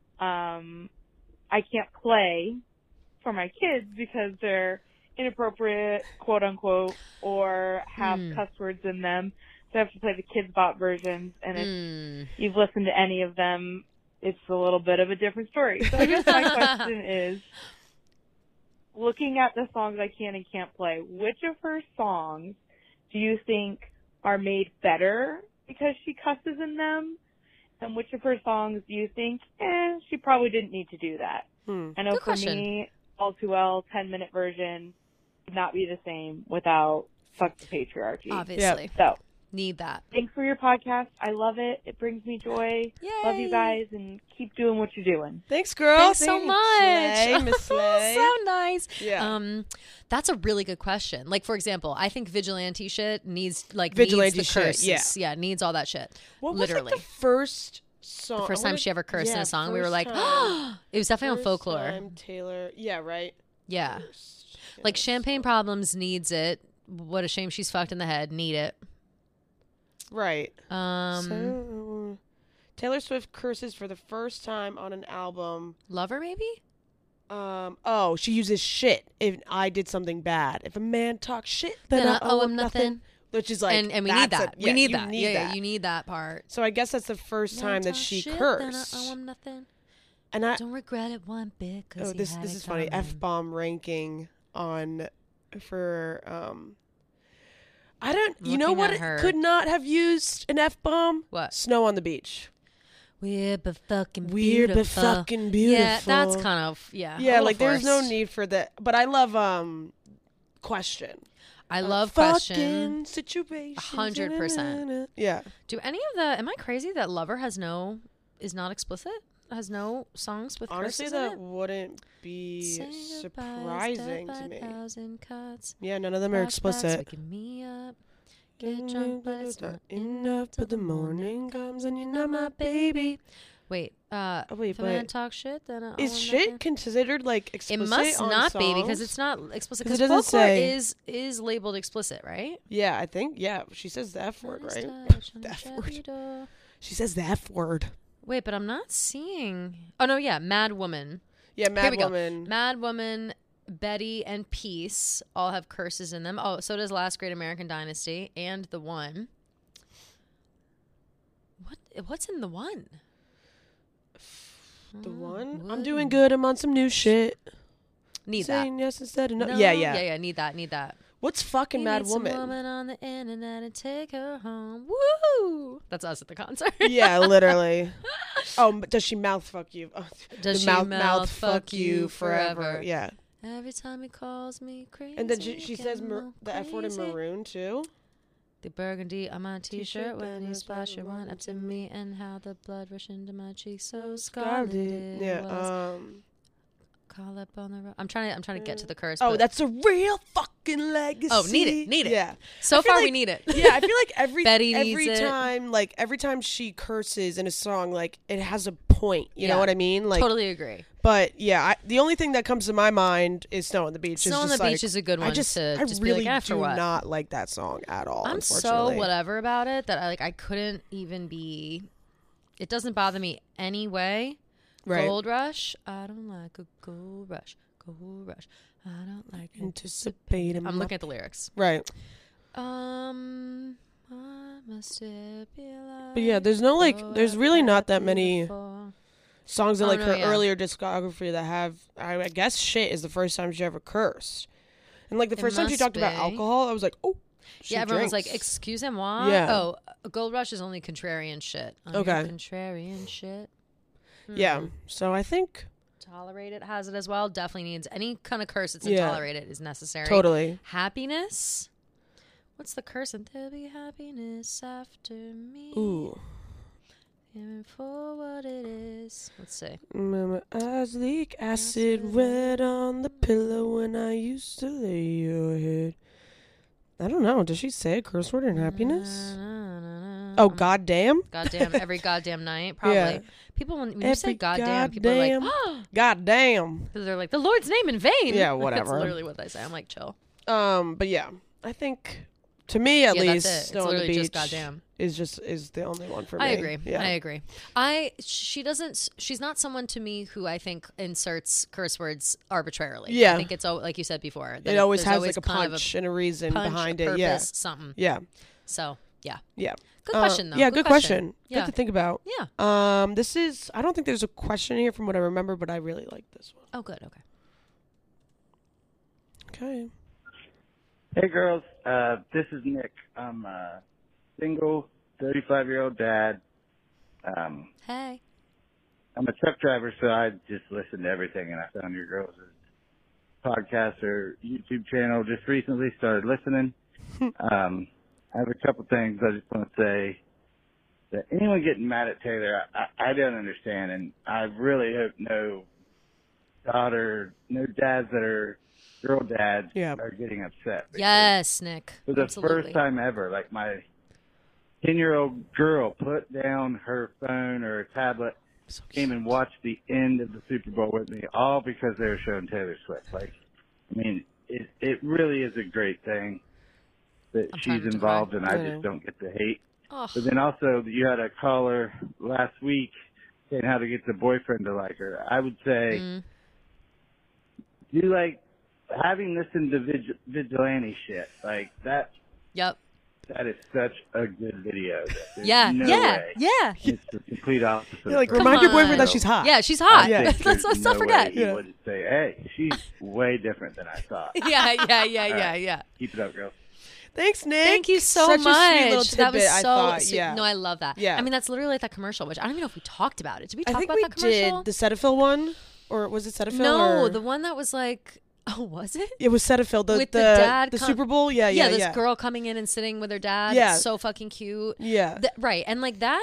I can't play for my kids because they're inappropriate, quote unquote, or have cuss words in them. So I have to play the Kids Bop versions, and if you've listened to any of them, it's a little bit of a different story. So I guess my question is, looking at the songs I can and can't play, which of her songs do you think are made better because she cusses in them? And which of her songs do you think, she probably didn't need to do that? I know for me, All Too Well, 10-minute version would not be the same without Fuck the Patriarchy. Obviously. So. Need that. Thanks for your podcast. I love it. It brings me joy. Yay. Love you guys, and keep doing what you're doing. Thanks, girl. Thanks so much. Slay, Miss Slay. So nice. Yeah. That's a really good question. Like, for example, I think vigilante shit needs vigilante needs the curses. shit. Yeah, needs all that shit. What literally. was like the first song? The first time she ever cursed in a song, we were like, oh, it was definitely on Folklore. Time Taylor. Yeah, right. Yeah. Like Champagne Problems needs it. What a shame she's fucked in the head. Need it. Right. So, Taylor Swift curses for the first time on an album. Lover, maybe? She uses shit if I did something bad. If a man talks shit, then I owe him nothing. Which is like, and we need that. We need that. Yeah, you need that part. So I guess that's the first time that she cursed. Then I owe him nothing. And I don't regret it one bit. This is funny. F-bomb ranking for I don't. You know what? It could not have used an F-bomb. What? Snow on the Beach. Weird but fucking beautiful. Yeah, that's kind of Yeah, like there's no need for that. But I love Question. I love Question. Situation. 100%. Yeah. Do any of the? Am I crazy that Lover is not explicit? Has no songs with honestly curses that in it? Wouldn't be surprising to me. Cuts. Yeah, none of them are explicit. Me up. Get drunk, but it's not enough. But the morning comes and you're not my baby. Wait, if a man talk shit, then is shit considered like explicit? It must not be because it's not explicit. Because Folklore is labeled explicit, right? Yeah, I think. Yeah, she says the F word, right? The F word. She says the F word. Wait, but I'm not seeing. Oh no, yeah, Mad Woman. Yeah, Mad Woman. Mad Woman, Betty, and Peace all have curses in them. Oh, so does Last Great American Dynasty and The One. What's in The One? The One? I'm doing good. I'm on some new shit. Need Saying that. Yes instead of no. No. Yeah. Need that. What's fucking Mad Woman? Some woman on the internet and take her home. Woo! That's us at the concert. Yeah, literally. Oh, does she mouth fuck you? Oh, does she mouth fuck you forever? Yeah. Every time he calls me crazy. And then she says the F word in maroon too. The burgundy on my t-shirt when you splash your wine up to me, and how the blood rushed into my cheeks so scarlet. Yeah. Call up on the road. I'm trying to get to the curse. Oh, that's a real fucking legacy. Oh, need it. Yeah. So far, we need it. Yeah, I feel like every time she curses in a song, like it has a point. You know what I mean? Like totally agree. But yeah, the only thing that comes to my mind is "Snow on the Beach." Snow on the Beach is a good one. I really do not like that song at all. I'm so whatever about it that I couldn't even be. It doesn't bother me anyway. Right. Gold Rush. I don't like a gold rush. Gold Rush. I don't like anticipating. I'm looking at the lyrics. Right. I must be like. But yeah, there's there's really not that many songs in her earlier discography that have. I guess shit is the first time she ever cursed, and like the first time she talked about alcohol, I was like, oh. Everyone was like, excusez-moi. Yeah. Oh, Gold Rush is only contrarian shit. Okay. Contrarian shit. Yeah, so I think Intolerated has it as well. Definitely needs any kind of curse that's intolerated is necessary. Totally. Happiness. What's the curse? And there'll be happiness after me. Ooh. And for what it is. Let's see. My eyes leak acid wet on the pillow when I used to lay your head. I don't know. Does she say a curse word in happiness? Oh, goddamn? Goddamn. Every goddamn night. Probably. Yeah. People, when you say goddamn, people are like, oh. Goddamn. Because they're like, the Lord's name in vain. Yeah, whatever. That's literally what they say. I'm like, chill. But yeah, I think, to me at least, it's literally just goddamn. Is the only one for me. I agree. Yeah. I agree. She's not someone to me who I think inserts curse words arbitrarily. Yeah. I think it's, like you said before. It always has like a punch and a reason behind it. Purpose, yeah. Something. Yeah. So, yeah. Yeah. Good question, though. Yeah, good question. Yeah. Good to think about. Yeah. This is, I don't think there's a question here from what I remember, but I really like this one. Oh, good. Okay. Okay. Hey, girls. This is Nick. I'm a single, 35-year-old dad. Hey. I'm a truck driver, so I just listen to everything, and I found your girls' podcast or YouTube channel. Just recently started listening. I have a couple things I just want to say. That anyone getting mad at Taylor, I don't understand, and I really hope no dads that are girl dads are getting upset. Yes, Nick. For the first time ever, like my 10-year-old girl put down her phone or her tablet, came and watched the end of the Super Bowl with me, all because they were showing Taylor Swift. Like, I mean, it really is a great thing that she's involved, and I just don't get the hate. Oh. But then also, you had a caller last week saying how to get the boyfriend to like her. I would say, do like having this in vigilante shit like that. Yep. That is such a good video. Yeah. It's the complete opposite. Yeah, like remind your boyfriend that she's hot. Yeah, she's hot. Yeah. Let's not forget. He would say, "Hey, she's way different than I thought." Yeah. Keep it up, girls. Thanks, Nick. Thank you so Such much. A sweet little tidbit, that was so I thought. sweet. Yeah. No, I love that. Yeah. I mean, that's literally like that commercial, which I don't even know if we talked about it. Did we talk about that commercial? I think we did. The Cetaphil one? Or was it Cetaphil? No, the one that was like, oh, was it? It was Cetaphil. With the dad. The Super Bowl? Yeah. This girl coming in and sitting with her dad. Yeah. So fucking cute. Yeah. Right. And like that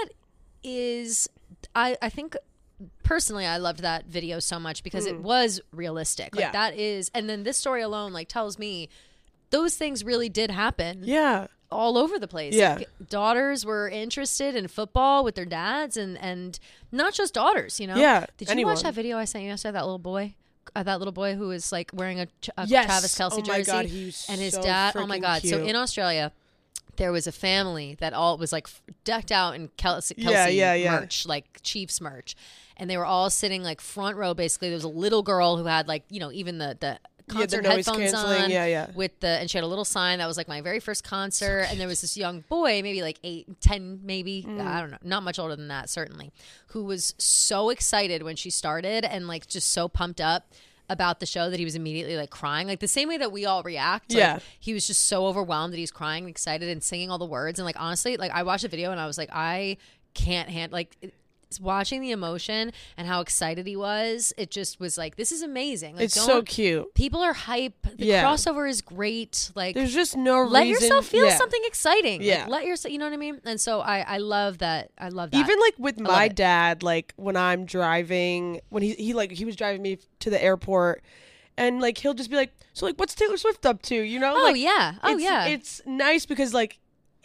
is, I think, personally, I loved that video so much because it was realistic. Like that is, and then this story alone like tells me those things really did happen. Yeah. All over the place. Yeah. Like, daughters were interested in football with their dads and not just daughters, you know? Yeah. Did you watch that video I sent you yesterday, that little boy? That little boy who was like wearing a Travis Kelce jersey. Oh my God, he was and his so dad. Oh my God. cute. So in Australia, there was a family that all was like decked out in Kelce merch, like Chiefs merch. And they were all sitting like front row. Basically, there was a little girl who had like, you know, even the concert the noise headphones canceling. on with and she had a little sign that was like my very first concert. And there was this young boy, maybe like 8, 10, maybe, I don't know, not much older than that, certainly, who was so excited when she started and like just so pumped up about the show that he was immediately like crying, like the same way that we all react. Like, he was just so overwhelmed that he's crying and excited and singing all the words. And like, honestly, like I watched the video and I was like, I can't handle watching the emotion and how excited he was. It just was like, this is amazing. Like, it's so cute. People are hype. The crossover is great. Like, there's just no reason. Let yourself feel something exciting. Like, let yourself, you know what I mean? And so I love that. I love that. Even like with my dad, like when I'm driving, when he was driving me to the airport, and like he'll just be like, so like what's Taylor Swift up to? You know? Oh like, yeah. It's nice because like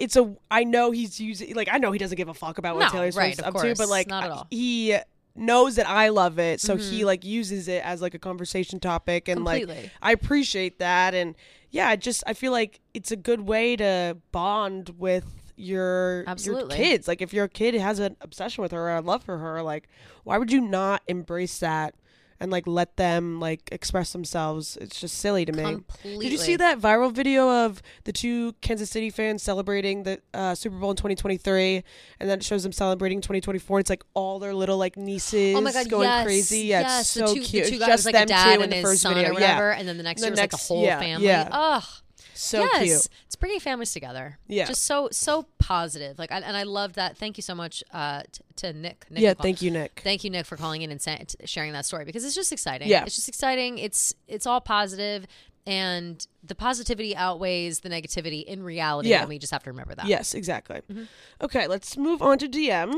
I know he's using, like, I know he doesn't give a fuck about what Taylor Swift's up to, but like not at all. He knows that I love it, so he like uses it as like a conversation topic, and completely. Like I appreciate that. And yeah, I feel like it's a good way to bond with your kids. Like if your kid has an obsession with her or a love for her, like why would you not embrace that and like let them like express themselves? It's just silly to me. Completely. Did you see that viral video of the 2 Kansas City fans celebrating the Super Bowl in 2023, and then it shows them celebrating 2024? It's like all their little like nieces going crazy. Yeah, it's so cute. The 2 guys, like a dad and his son video. Or whatever, and then the next was like the whole family. Yeah. Ugh. So cute. It's bringing families together. Yeah. Just so positive. Like, and I love that. Thank you so much to Nick. Yeah, thank you, Nick. Thank you, Nick, for calling in and sharing that story, because it's just exciting. Yeah. It's just exciting. It's all positive, and the positivity outweighs the negativity in reality. Yeah. And we just have to remember that. Yes, exactly. Okay, let's move on to DMs.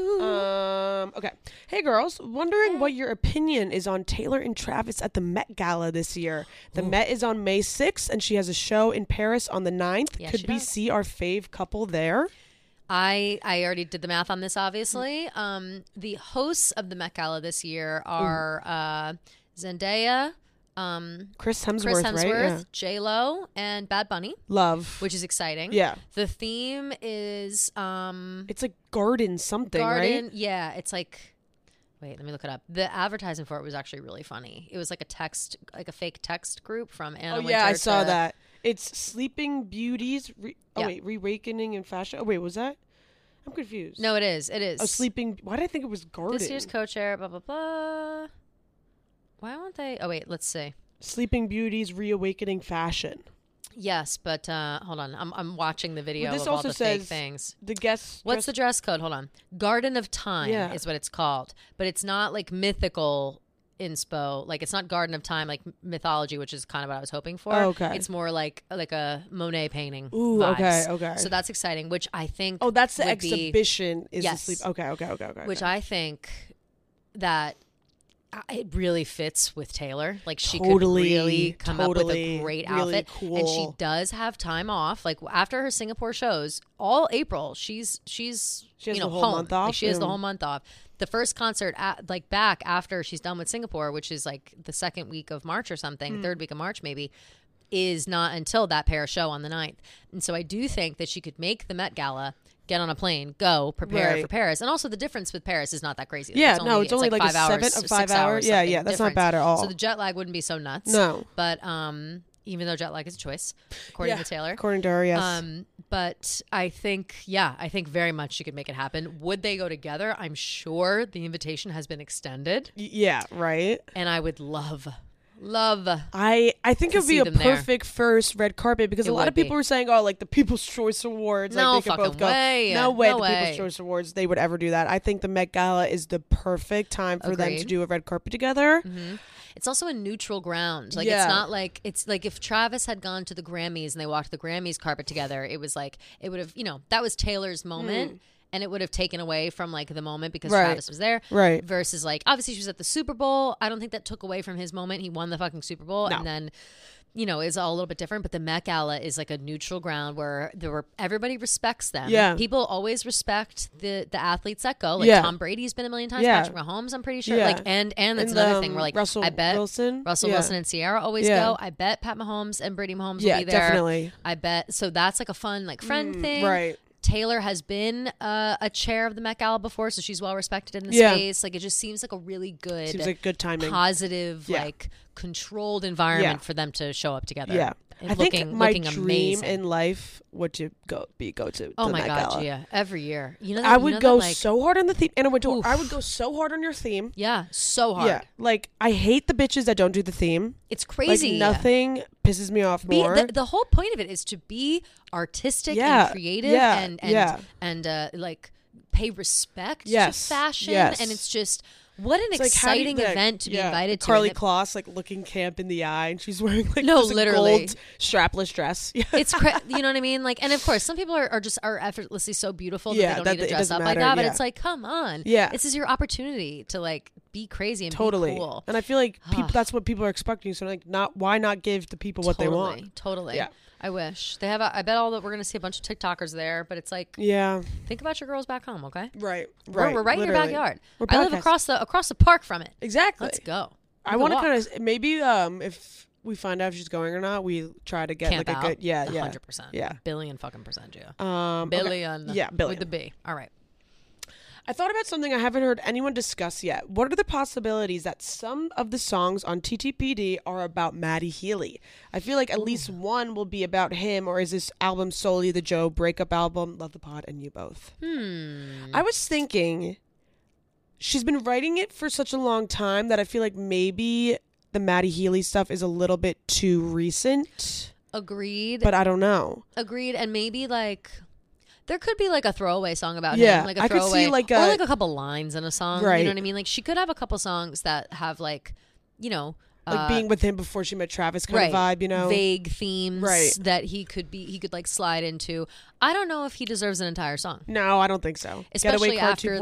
Okay. Hey, girls. Wondering what your opinion is on Taylor and Travis at the Met Gala this year. The Met is on May 6th, and she has a show in Paris on the 9th. Yeah, Could we see our fave couple there? I already did the math on this, obviously. The hosts of the Met Gala this year are Zendaya, Chris Hemsworth, right? Yeah. J-Lo, and Bad Bunny. Love. Which is exciting. Yeah. The theme is it's like garden something, right? Yeah, it's like, wait, let me look it up. The advertising for it was actually really funny. It was like a fake text group from Anna Wintour. I saw that. It's Sleeping Beauties. Reawakening in Fashion. Oh, wait, was that? I'm confused. No, it is. It is. Oh, Sleeping. Why did I think it was garden? This year's co-chair, blah, blah, blah. Why won't they? Oh, wait, let's see. Sleeping Beauties Reawakening Fashion. Yes, but hold on. I'm watching the video this of all also the says fake things. The guests. What's the dress code? Hold on. Garden of Time is what it's called. But it's not like mythical inspo. Like, it's not Garden of Time, like mythology, which is kind of what I was hoping for. Oh, okay. It's more like a Monet painting. Ooh, vibes. okay. So that's exciting, which I think. Oh, that's the exhibition. Is the sleep? Okay. Which I think that it really fits with Taylor. Like, she could really come up with a great outfit. Cool. And she does have time off. Like, after her Singapore shows, all April, she's she has the whole home. month off. Like, she has the whole month off. The first concert back after she's done with Singapore, which is like the second week of March or something, third week of March maybe, is not until that Paris show on the 9th. And so I do think that she could make the Met Gala, get on a plane, go prepare for Paris. And also the difference with Paris is not that crazy. Yeah, it's only like 5 hours. 5 hours. Yeah, that's not bad at all. So the jet lag wouldn't be so nuts. No. But even though jet lag is a choice, according to Taylor. According to her, yes. But I think very much she could make it happen. Would they go together? I'm sure the invitation has been extended. Yeah, right. And I would love. I think it would be a perfect first red carpet, because a lot of people were saying, oh, like the People's Choice Awards. No like, they fucking could both go. way. No way the People's Choice Awards, they would ever do that. I think the Met Gala is the perfect time for them to do a red carpet together. Mm-hmm. It's also a neutral ground. Like, it's not like, it's like if Travis had gone to the Grammys and they walked the Grammys carpet together, it was like, it would have, that was Taylor's moment. And it would have taken away from like the moment because Travis was there. Right. Versus like, obviously she was at the Super Bowl. I don't think that took away from his moment. He won the fucking Super Bowl. No. And then, it's all a little bit different. But the Met Gala is like a neutral ground where everybody respects them. Yeah. People always respect the athletes that go. Like Tom Brady's been a million times. Patrick Mahomes, I'm pretty sure. Yeah. Like, and that's another thing where like, Russell Wilson and Ciara always go. I bet Pat Mahomes and Brady Mahomes will be there. Definitely. I bet. So that's like a fun like friend thing. Right. Taylor has been a chair of the Met Gala before, so she's well respected in the space. Like, it just seems like a really good timing, positive, like controlled environment for them to show up together. Yeah, I think my dream amazing. in life would to go to. Oh my Met God, Gala. Gia! Every year, I would go so hard on the theme, and I would go so hard on your theme. Yeah, so hard. Yeah, like I hate the bitches that don't do the theme. It's crazy. Like, nothing pisses me off more. The whole point of it is to be artistic and creative and like pay respect to fashion, and it's just. What an exciting event to be invited to. Carly Kloss, like looking camp in the eye, and she's wearing like literally a gold strapless dress. It's you know what I mean? Like, and of course, some people are effortlessly so beautiful that they don't need to dress up like that. But it's like, come on, this is your opportunity to like be crazy and be cool. And I feel like that's what people are expecting. So like, why not give the people what they want? Totally. Yeah. I wish they have. I bet we're going to see a bunch of TikTokers there, but it's like, think about your girls back home, okay? Right. We're right in your backyard. I live across the park from it. Exactly. Let's go. I want to kind of maybe if we find out if she's going or not, we try to get Camp like out. a good 100%. Yeah, billion fucking percent, Gia. Billion. Okay. Yeah, billion with the B. All right. I thought about something I haven't heard anyone discuss yet. What are the possibilities that some of the songs on TTPD are about Matty Healy? I feel like at least one will be about him, or is this album solely the Joe breakup album? Love the pod and you both. I was thinking she's been writing it for such a long time that I feel like maybe the Matty Healy stuff is a little bit too recent. Agreed. But I don't know. Agreed. And maybe like... There could be like a throwaway song about him, like a throwaway, I could see like a couple lines in a song. Right. You know what I mean? Like she could have a couple songs that have like, like being with him before she met Travis kind of vibe, vague themes that he could like slide into. I don't know if he deserves an entire song. No, I don't think so. Especially after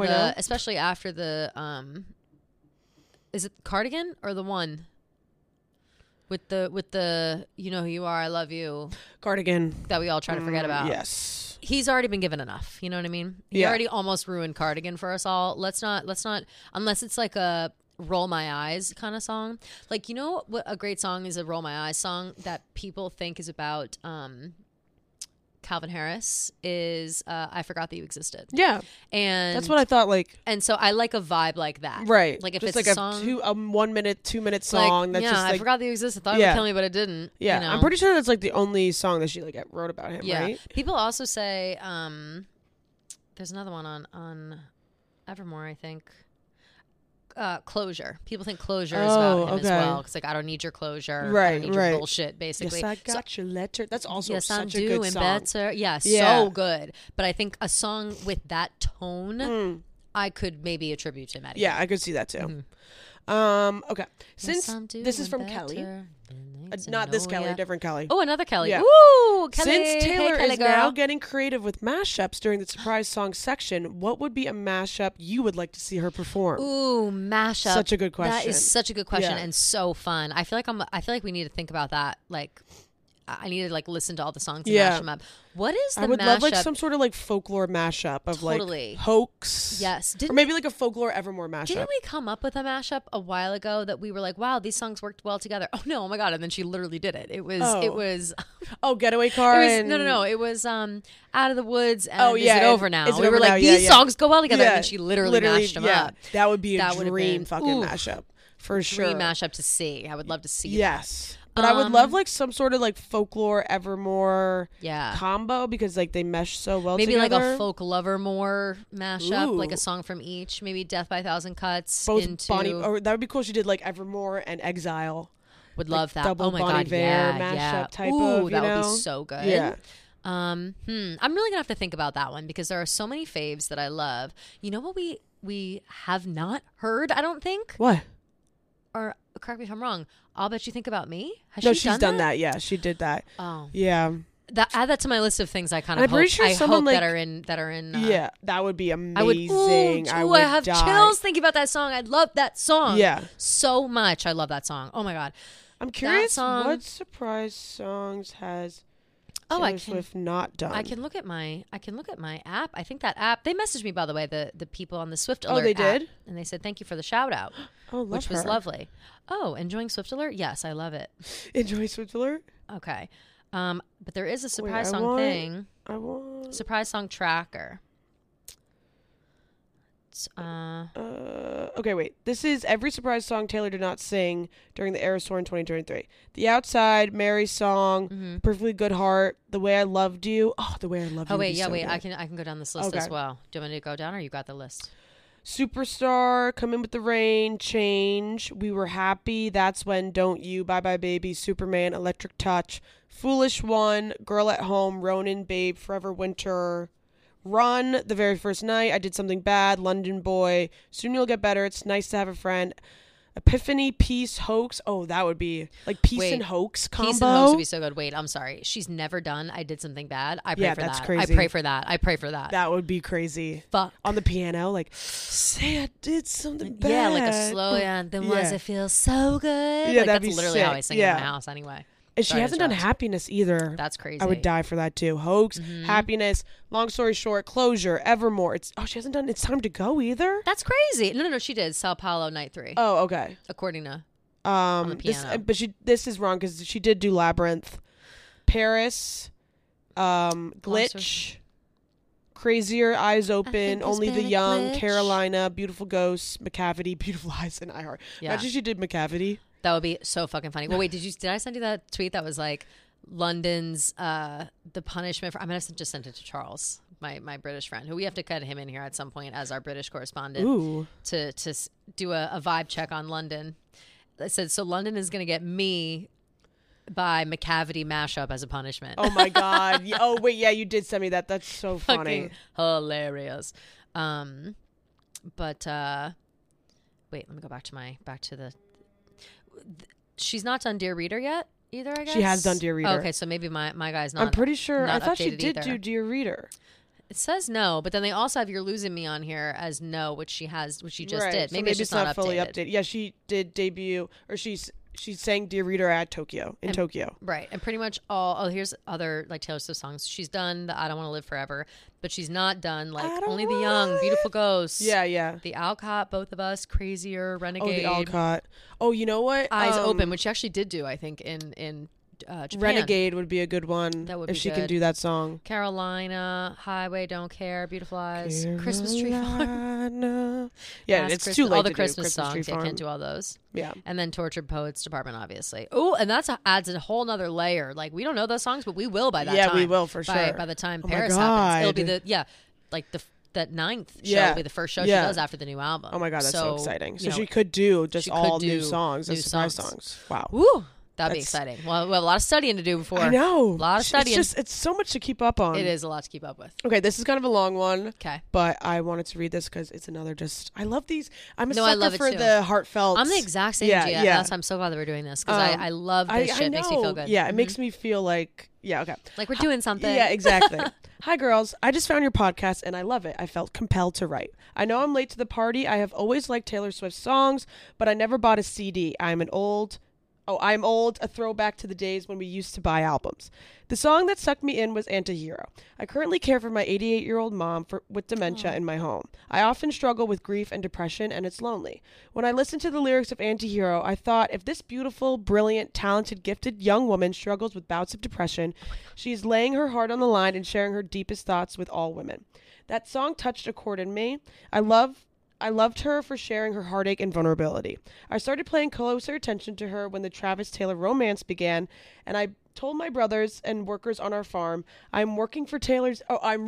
the is it Cardigan or the one with the you know who you are, I love you, Cardigan, that we all try to forget about? Yes. He's already been given enough. You know what I mean? He already almost ruined Cardigan for us all. Let's not unless it's like a Roll My Eyes kind of song. Like, you know what a great song is? A Roll My Eyes song that people think is about Calvin Harris is I Forgot That You Existed. Yeah. And that's what I thought, like. And so I like a vibe like that. Right. Like if just it's like a song. a 1 minute, 2 minute song that's just like. I Forgot That You Existed. Thought it would kill me, but it didn't. Yeah. I'm pretty sure that's like the only song that she like wrote about him, right? People also say there's another one on Evermore, I think. Closure. People think Closure is about him as well. It's like, I don't need your closure. Right, I don't need your bullshit, basically. Yes, I got your letter. That's also such a good song. Better. Yeah, so good. But I think a song with that tone, I could maybe attribute to Maddie. Yeah, I could see that too. Okay. Since this is from Kelly. Not this Kelly, different Kelly. Oh, another Kelly. Yeah. Ooh, Kelly. Since Taylor Kelly is girl. now getting creative with mashups during the surprise song section, what would be a mashup you would like to see her perform? Ooh, mashup. Such a good question. That is such a good question and so fun. I feel like we need to think about that. Like, I need to like listen to all the songs and mash them up. What is the mashup? I would love like some sort of like folklore mashup of like Hoax. Yes. Or maybe like a folklore Evermore mashup. Didn't we come up with a mashup a while ago that we were like, wow, these songs worked well together? Oh no, oh my God. And then she literally did it. It was Getaway Car. No. It was Out of the Woods and Is It Over Now? We were like, these songs go well together. And then she literally mashed them up. That would be a dream fucking mashup. For sure. Dream mashup to see. I would love to see that. Yes. But I would love like some sort of like folklore Evermore combo because like they mesh so well together. Maybe like a folk Lovermore mashup, like a song from each. Maybe Death by a Thousand Cuts. Both Bonnie, or that would be cool. She did like Evermore and Exile. Would love that. Double Bonnie Vare mashup type of. That would be so good. Yeah. I'm really gonna have to think about that one because there are so many faves that I love. You know what we have not heard? I don't think. What? Or correct me if I'm wrong. I'll Bet You Think About Me. She's done that. Yeah, she did that. Oh, yeah. Add that to my list of things I kind of hope that are in. Yeah, that would be amazing. I have chills thinking about that song. I love that song. Yeah, so much. I love that song. Oh my God. I'm curious what surprise songs has Taylor Swift not done. I can look at my app. I think that app. They messaged me, by the way, the people on the Swift Alert. Oh, they did? And they said thank you for the shout out. Which was lovely. Oh, enjoying Swift Alert? Yes, I love it. Enjoy Swift Alert? Okay. But there is a surprise song thing. Surprise song tracker. Okay, wait. This is every surprise song Taylor did not sing during the Eras Tour in 2023. The Outside, Mary's Song, Perfectly Good Heart, The Way I Loved You. Oh, The Way I Loved You. Oh wait, good. I can go down this list as well. Do you want me to go down, or you got the list? Superstar, Come In With The Rain, Change, We Were Happy, That's When, Don't You, Bye Bye Baby, Superman, Electric Touch, Foolish One, Girl at Home, Ronan, Babe, Forever Winter, Run, The Very First Night, I Did Something Bad, London Boy, Soon You'll Get Better, It's Nice to Have a Friend, Epiphany, Peace, Hoax. Oh, that would be like Peace and Hoax combo. Peace and Hoax would be so good. Wait, I'm sorry. She's never done I Did Something Bad. I pray for that's that. Crazy. I pray for that. I pray for that. That would be crazy. Fuck. On the piano, like, say I did something bad. Yeah, like a slow anthem. Was it feel so good? Yeah, like, that'd that's be literally sick. how I sing in my house anyway. And she hasn't done Happiness either. That's crazy. I would die for that too. Hoax, Happiness, Long Story Short, Closure, Evermore. She hasn't done It's Time to Go either. That's crazy. No, she did Sao Paulo Night 3. Oh, okay. According to on the piano. This is wrong because she did do Labyrinth, Paris, Glitch, Crazier, Eyes Open, Only the Young, Carolina, Beautiful Ghosts, McCavity, Beautiful Eyes, and iHeart. Yeah. Imagine she did McCavity. That would be so fucking funny. Well, wait, did I send you that tweet that was like London's the punishment for? I mean, I just sent it to Charles, my British friend, who we have to cut him in here at some point as our British correspondent to do a vibe check on London. I said, so London is going to get me by McCavity mashup as a punishment. Oh my God. Oh wait, yeah, you did send me that. That's so funny. Hilarious. But wait, let me go back to the she's not done Dear Reader yet either, I guess. She has done Dear Reader. Oh, okay, so maybe my guy's not. I'm pretty sure. I thought she did either. do Dear Reader. It says no, but then they also have You're Losing Me on here as no, which she just did. Maybe it's just not fully updated. Yeah, she did debut, or she sang Dear Reader at Tokyo, Tokyo. Right. And pretty much all, here's other like Taylor Swift songs. She's done the I Don't Want to Live Forever, but she's not done like Only the Young, Beautiful Ghosts. Yeah. The Alcott, Both of Us, Crazier, Renegade. Oh, the Alcott. Oh, you know what? Eyes Open, which she actually did do, I think, in Japan. Renegade would be a good one if she can do that song. Carolina, Highway, Don't Care, Beautiful Eyes, Christmas Tree Farm. Yeah, it's too late all the to Christmas do songs. I can't do all those. Yeah. And then Tortured Poets Department, obviously. Oh, and that adds a whole nother layer. Like, we don't know those songs, but we will by that time. Yeah, we will for sure. By the time Paris happens. It'll be that ninth show will be the first show she does after the new album. Oh my God, that's so exciting. So she could do just all new songs as surprise songs. Wow. Woo! That'd be exciting. Well, we have a lot of studying to do before. I know. A lot of studying. It's so much to keep up on. It is a lot to keep up with. Okay, this is kind of a long one. Okay. But I wanted to read this because it's another I love these. I'm a sucker for the heartfelt. I'm the exact same Gia. Yeah. That's why I'm so glad that we're doing this because I love this shit. It makes me feel good. Yeah, it makes me feel like, okay. Like we're doing something. Yeah, exactly. Hi, girls. I just found your podcast and I love it. I felt compelled to write. I know I'm late to the party. I have always liked Taylor Swift songs, but I never bought a CD. I'm old, a throwback to the days when we used to buy albums. The song that sucked me in was Antihero. I currently care for my 88-year-old mom with dementia in my home. I often struggle with grief and depression, and it's lonely. When I listened to the lyrics of Antihero, I thought, if this beautiful, brilliant, talented, gifted young woman struggles with bouts of depression, she's laying her heart on the line and sharing her deepest thoughts with all women. That song touched a chord in me. I loved her for sharing her heartache and vulnerability. I started paying closer attention to her when the Travis Taylor romance began, and I told my brothers and workers on our farm, I'm rooting for Taylor's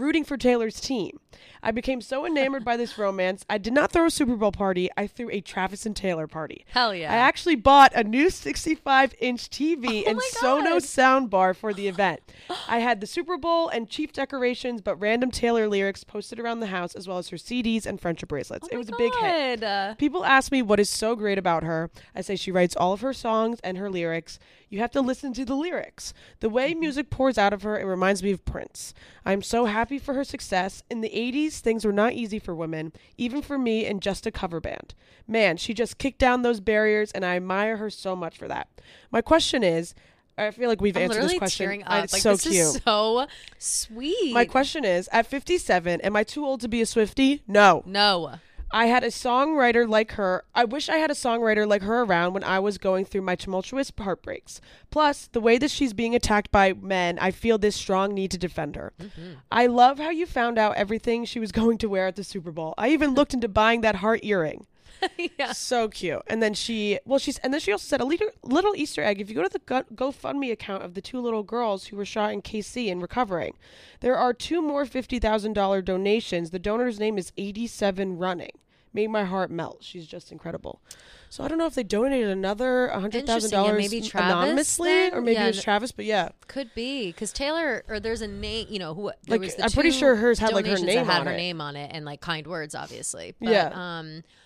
team. I became so enamored by this romance, I did not throw a Super Bowl party, I threw a Travis and Taylor party. Hell yeah. I actually bought a new 65-inch TV and Sonos soundbar for the event. I had the Super Bowl and Chief decorations, but random Taylor lyrics posted around the house, as well as her CDs and friendship bracelets. It was a big hit. People ask me what is so great about her. I say she writes all of her songs and her lyrics. You have to listen to the lyrics. The way music pours out of her, it reminds me of Prince. I'm so happy for her success. In the 80s, things were not easy for women, even for me in just a cover band. Man, she just kicked down those barriers, and I admire her so much for that. My question is, I feel like we've answered this question. Tearing up. It's so cute. Is so sweet. My question is, at 57, am I too old to be a Swiftie? No. I had a songwriter like her. I wish I had a songwriter like her around when I was going through my tumultuous heartbreaks. Plus, the way that she's being attacked by men, I feel this strong need to defend her. Mm-hmm. I love how you found out everything she was going to wear at the Super Bowl. I even looked into buying that heart earring. Yeah. So cute. And then she also said a little Easter egg. If you go to the GoFundMe account of the two little girls who were shot in KC and recovering, there are 2 more $50,000 donations. The donor's name is 87 Running. Made my heart melt. She's just incredible. So I don't know if they donated another $100,000 maybe Travis anonymously, then? Or maybe it was Travis. But yeah, could be because Taylor, or there's a name. Who? Like, was I'm pretty sure hers had like her name had on her it. name on it and like kind words, obviously. But, yeah.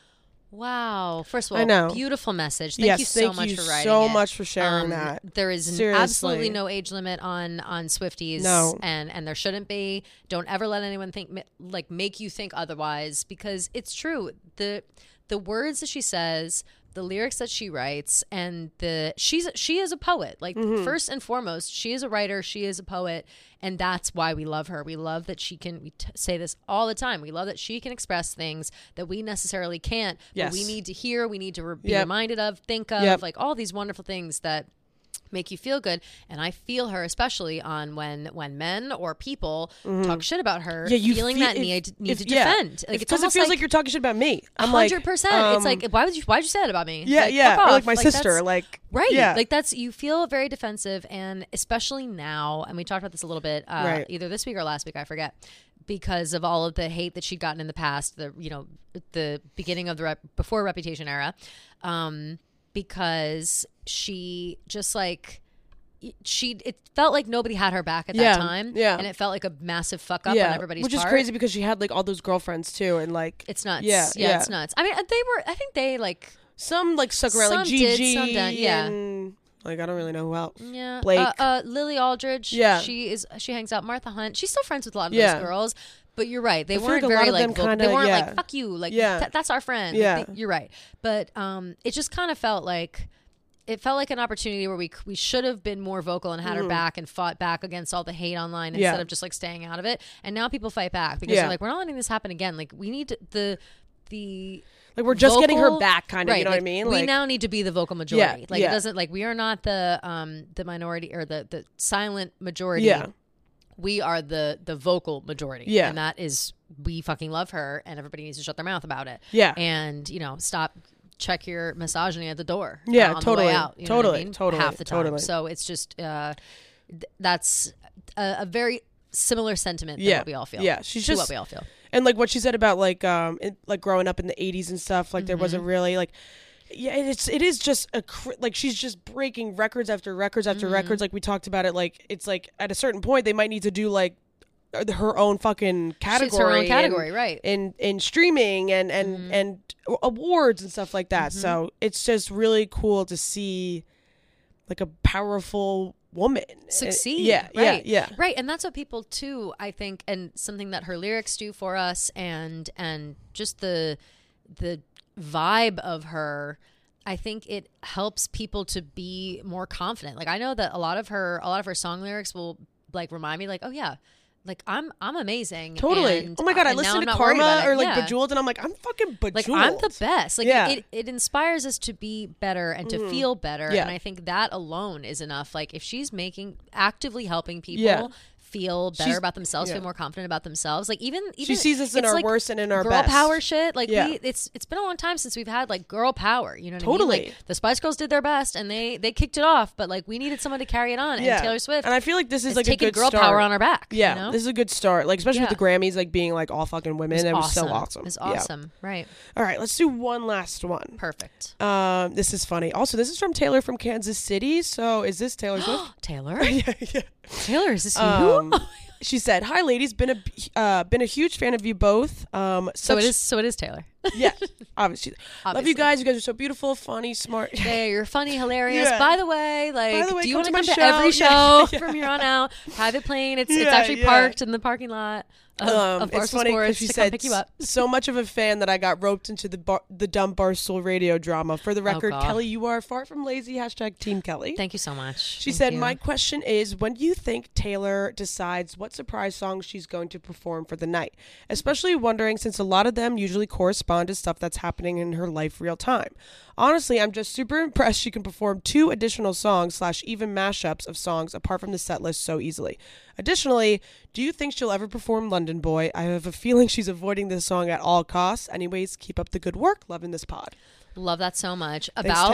Wow. First of all, I know. Beautiful message. Thank you so much for writing Thank you so much for sharing that. There is absolutely no age limit on Swifties. No. And there shouldn't be. Don't ever let anyone make you think otherwise, because it's true. The words that she says, the lyrics that she writes, and she is a poet. Like, first and foremost, she is a writer, she is a poet, and that's why we love her. We love that she can, say this all the time, we love that she can express things that we necessarily can't, but we need to hear, we need to be reminded of, think of, like all these wonderful things that make you feel good. And I feel her especially on when men or people talk shit about her, feeling that need to defend. Like, because it feels like you're talking shit about me. I'm 100%. It's like, why'd you say that about me? Yeah. Or like my sister. Like, right. Yeah. Like, you feel very defensive, and especially now, and we talked about this a little bit, either this week or last week, I forget, because of all of the hate that she'd gotten in the past, the beginning of the before Reputation era, because she just it felt like nobody had her back at that time. Yeah. And it felt like a massive fuck up on everybody's part. Which is crazy because she had like all those girlfriends too. And like, it's nuts. Yeah, it's nuts. I mean, I think they like. Some like stuck around like Gigi. Some did, and like, I don't really know who else. Yeah. Blake. Lily Aldridge. Yeah. She hangs out. Martha Hunt. She's still friends with a lot of those girls. But you're right. They weren't like very like kinda, they weren't like fuck you. Like that's our friend. Yeah. Like, you're right. But it just kind of felt like an opportunity where we should have been more vocal and had her back and fought back against all the hate online instead of just like staying out of it. And now people fight back because they're like, we're not letting this happen again. Like we need the like we're just getting her back, kind of. Right, you know what I mean? We now need to be the vocal majority. It doesn't like we are not the minority or the silent majority. Yeah. We are the vocal majority. Yeah. And that is, we fucking love her and everybody needs to shut their mouth about it. Yeah. And, check your misogyny at the door. Yeah, on totally. The way out, Totally. Half the time. Totally. So it's just, that's a very similar sentiment than what we all feel. Yeah. She's just what we all feel. And like what she said about like growing up in the 80s and stuff, like there wasn't really like, it is just like she's just breaking records after records after records. Like we talked about it, like it's like at a certain point they might need to do like her own fucking category. She's her own category, right? In streaming and awards and stuff like that. So it's just really cool to see like a powerful woman succeed. Right. And that's what people too, I think, and something that her lyrics do for us and just the vibe of her, I think it helps people to be more confident. Like I know that a lot of her song lyrics will like remind me like, oh yeah, like I'm amazing. Totally. And, oh my God, I listen to Karma or like Bejeweled and I'm like, I'm fucking Bejeweled. Like I'm the best. Like it inspires us to be better and to feel better. And I think that alone is enough. Like if she's actively helping people feel better about themselves, feel more confident about themselves. Like even she sees us in our worst and in our girl best. Power shit. Like it's been a long time since we've had like girl power. You know what I mean? Like the Spice Girls did their best and they kicked it off, but like we needed someone to carry it on. And Taylor Swift. And I feel like this is like a good girl start. Power on our back. Yeah, you know? This is a good start. Like especially with the Grammys like being like all fucking women. It was so awesome. It was awesome. Right. All right, let's do one last one. Perfect. This is funny. Also, this is from Taylor from Kansas City. So is this Taylor Swift? Taylor? yeah. Taylor, is this you? She said, "Hi, ladies. Been a huge fan of you both. So it is Taylor. Yeah, obviously. Love you guys. You guys are so beautiful, funny, smart. Yeah, you're funny, hilarious. By the way, do you want to come to show? every show from here on out? Private plane. It's actually parked in the parking lot of Barstool it's funny Sports she to said come pick you up. So much of a fan that I got roped into the dumb Barstool radio drama. For the record, Kelly, you are far from lazy. # Team Kelly. Thank you so much. She said, my question is, when do you think Taylor decides what surprise songs she's going to perform for the night? Especially wondering since a lot of them usually correspond to stuff that's happening in her life real time. Honestly, I'm just super impressed she can perform 2 additional songs / even mashups of songs apart from the set list so easily. Additionally, do you think she'll ever perform London Boy? I have a feeling she's avoiding this song at all costs. Anyways, keep up the good work. Loving this pod. Love that so much.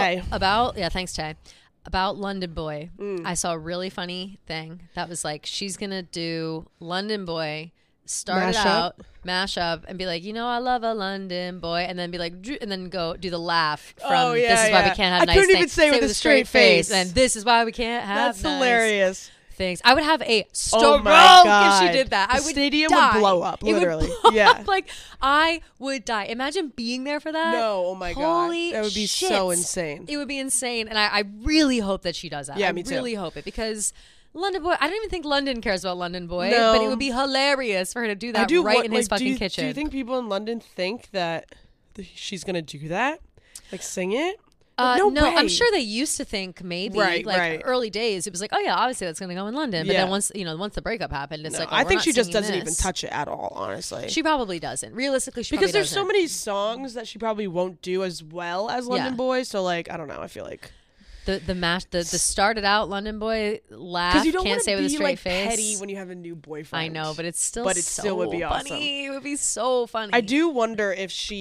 Thanks, Tay. About London Boy, I saw a really funny thing that was like, she's going to do London Boy, start it out, mash up, and be like, I love a London boy, and then be like, and then go do the laugh from This Is Why We Can't Have Nice Things. I couldn't even say it with a straight face. And This Is Why We Can't Have That's hilarious. Things. I would have a stroke if she did that. The stadium would blow up, literally. Like, I would die. Imagine being there for that. No, oh my God. That would be so insane. It would be insane. And I really hope that she does that. Yeah, me too. I really hope it because London Boy, I don't even think London cares about London Boy, but it would be hilarious for her to do that in his fucking kitchen. Do you think people in London think that she's going to do that? Like sing it? No, I'm sure they used to think maybe early days it was like, oh yeah, obviously that's going to go in London. But then once the breakup happened, it's I think she just doesn't even touch it at all, honestly. She probably doesn't. Realistically, because there's so many songs that she probably won't do as well as London Boy. So I don't know. I feel like the started out London Boy laugh. Because you don't can't say with a straight face. Petty when you have a new boyfriend. I know, but it still would be awesome. Funny. It would be so funny. I do wonder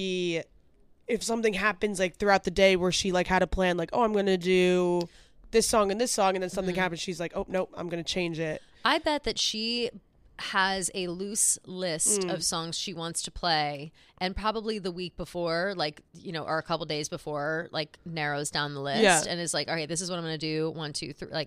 if something happens like throughout the day where she had a plan, like, oh, I'm gonna do this song and this song, and then something happens, she's like, oh nope, I'm gonna change it. I bet that she has a loose list of songs she wants to play, and probably the week before, or a couple days before, narrows down the list and is like, all right, this is what I'm gonna do. 1, 2, 3,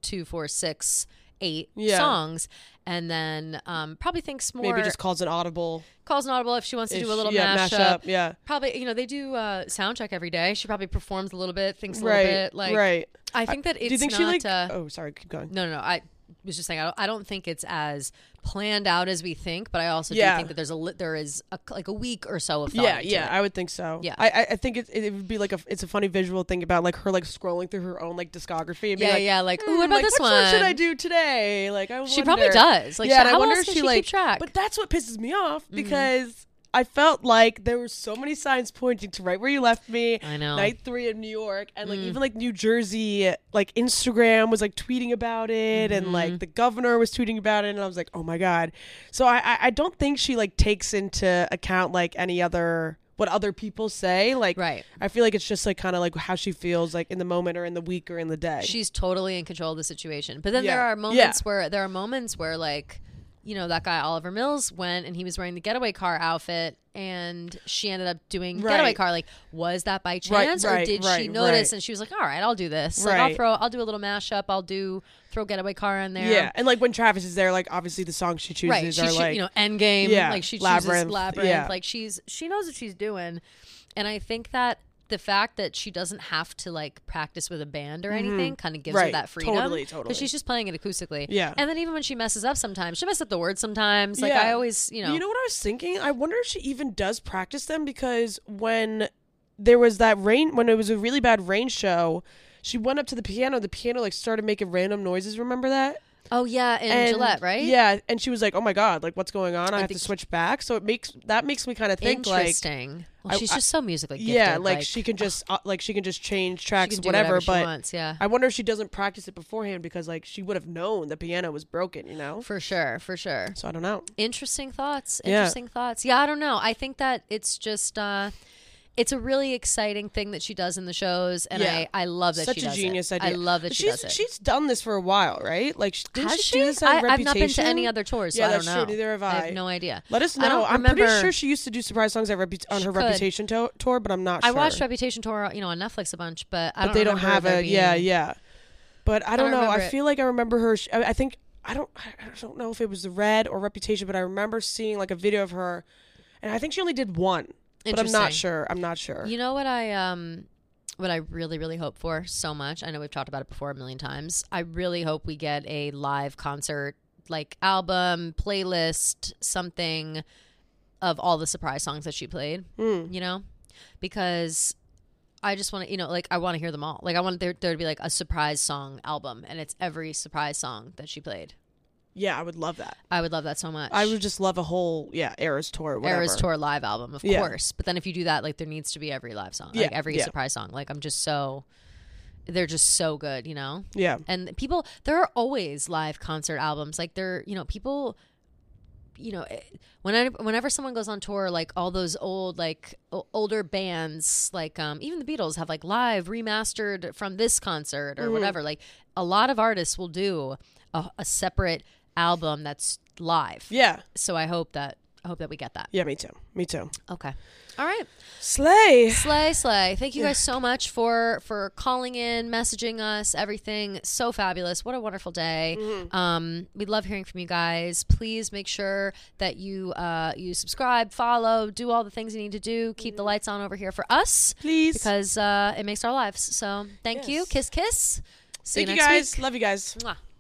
2, 4, 6, 8 songs, and then probably thinks more. Maybe just calls an audible if she wants to do a little mashup. Yeah, probably. They do sound check every day. She probably performs a little bit, thinks a little bit. Like, I think that it's. Do you think she like? Oh, sorry, keep going. No. I was just saying. I don't think it's as planned out as we think, but I also do think that there is a week or so of thought. Yeah, I would think so. Yeah, I think it would be like it's a funny visual thing about like her like scrolling through her own like discography and being like ooh, what about this one? What should I do today? Like she probably does. Like, and I wonder if she keep track? But that's what pisses me off because I felt like there were so many signs pointing to right where you left me. I know. Night 3 in New York. And like even like New Jersey, like Instagram was like tweeting about it and like the governor was tweeting about it. And I was like, oh my God. So I don't think she like takes into account like any other, what other people say. Like, right. I feel like it's just like kind of like how she feels like in the moment or in the week or in the day. She's totally in control of the situation. But then there are moments where like, that guy Oliver Mills went and he was wearing the Getaway Car outfit and she ended up doing Getaway Car. Like, was that by chance or did she notice? And she was like, all right, I'll do this. Like, I'll do a little mashup. I'll throw Getaway Car in there. Yeah. And like when Travis is there, like obviously the songs she chooses are like, Endgame. Yeah. Like she chooses Labyrinth. Yeah. Like she knows what she's doing. And I think that the fact that she doesn't have to like practice with a band or anything kind of gives her that freedom. Totally. Because she's just playing it acoustically. Yeah. And then even when she messes up sometimes, she messes up the words sometimes. Like I always, You know what I was thinking? I wonder if she even does practice them because when there was that rain, when it was a really bad rain show, she went up to the piano like started making random noises. Remember that? Oh yeah, in Gillette, right? Yeah, and she was like, "Oh my God, like what's going on? I have to switch back." So it makes me kind of think interesting. Well, she's just so musically gifted. Yeah, like she can just change tracks, whatever. But she wants, I wonder if she doesn't practice it beforehand because like she would have known the piano was broken, For sure. So I don't know. Interesting thoughts. Yeah, I don't know. I think that it's just. It's a really exciting thing that she does in the shows, and I love that she does it. Such a genius idea. I love that she does it. She's done this for a while, right? Like, didn't she do this on Reputation? I've not been to any other tours, so I don't know. True. Neither have I. I have no idea. Let us know. I'm pretty sure she used to do surprise songs on her Reputation tour, but I'm not sure. I watched Reputation tour, on Netflix a bunch, but I don't. But they don't have a But I don't know. I feel like I remember her. I think I don't know if it was the Red or Reputation, but I remember seeing like a video of her, and I think she only did one. But I'm not sure. You know what I really, really hope for so much? I know we've talked about it before a million times. I really hope we get a live concert, like album, playlist, something of all the surprise songs that she played, Because I just want to, I want to hear them all. Like I want there to be like a surprise song album and it's every surprise song that she played. Yeah, I would love that. I would love that so much. I would just love a whole, Eras Tour, whatever. Eras Tour live album, of course. But then if you do that, like, there needs to be every live song. Like, every surprise song. Like, they're just so good, Yeah. And there are always live concert albums. Like, people, whenever someone goes on tour, like, all those older bands, like, even the Beatles have, like, live remastered from this concert or whatever. Like, a lot of artists will do a separate album that's live. Yeah. So I hope that we get that. Yeah, me too. Okay. All right. Slay. Thank you guys so much for calling in, messaging us, everything. So fabulous. What a wonderful day. We love hearing from you guys. Please make sure that you subscribe, follow, do all the things you need to do. Keep the lights on over here for us. Please. Because it makes our lives. So thank you. Kiss, kiss. See you next guys. week. Love you guys. Mwah.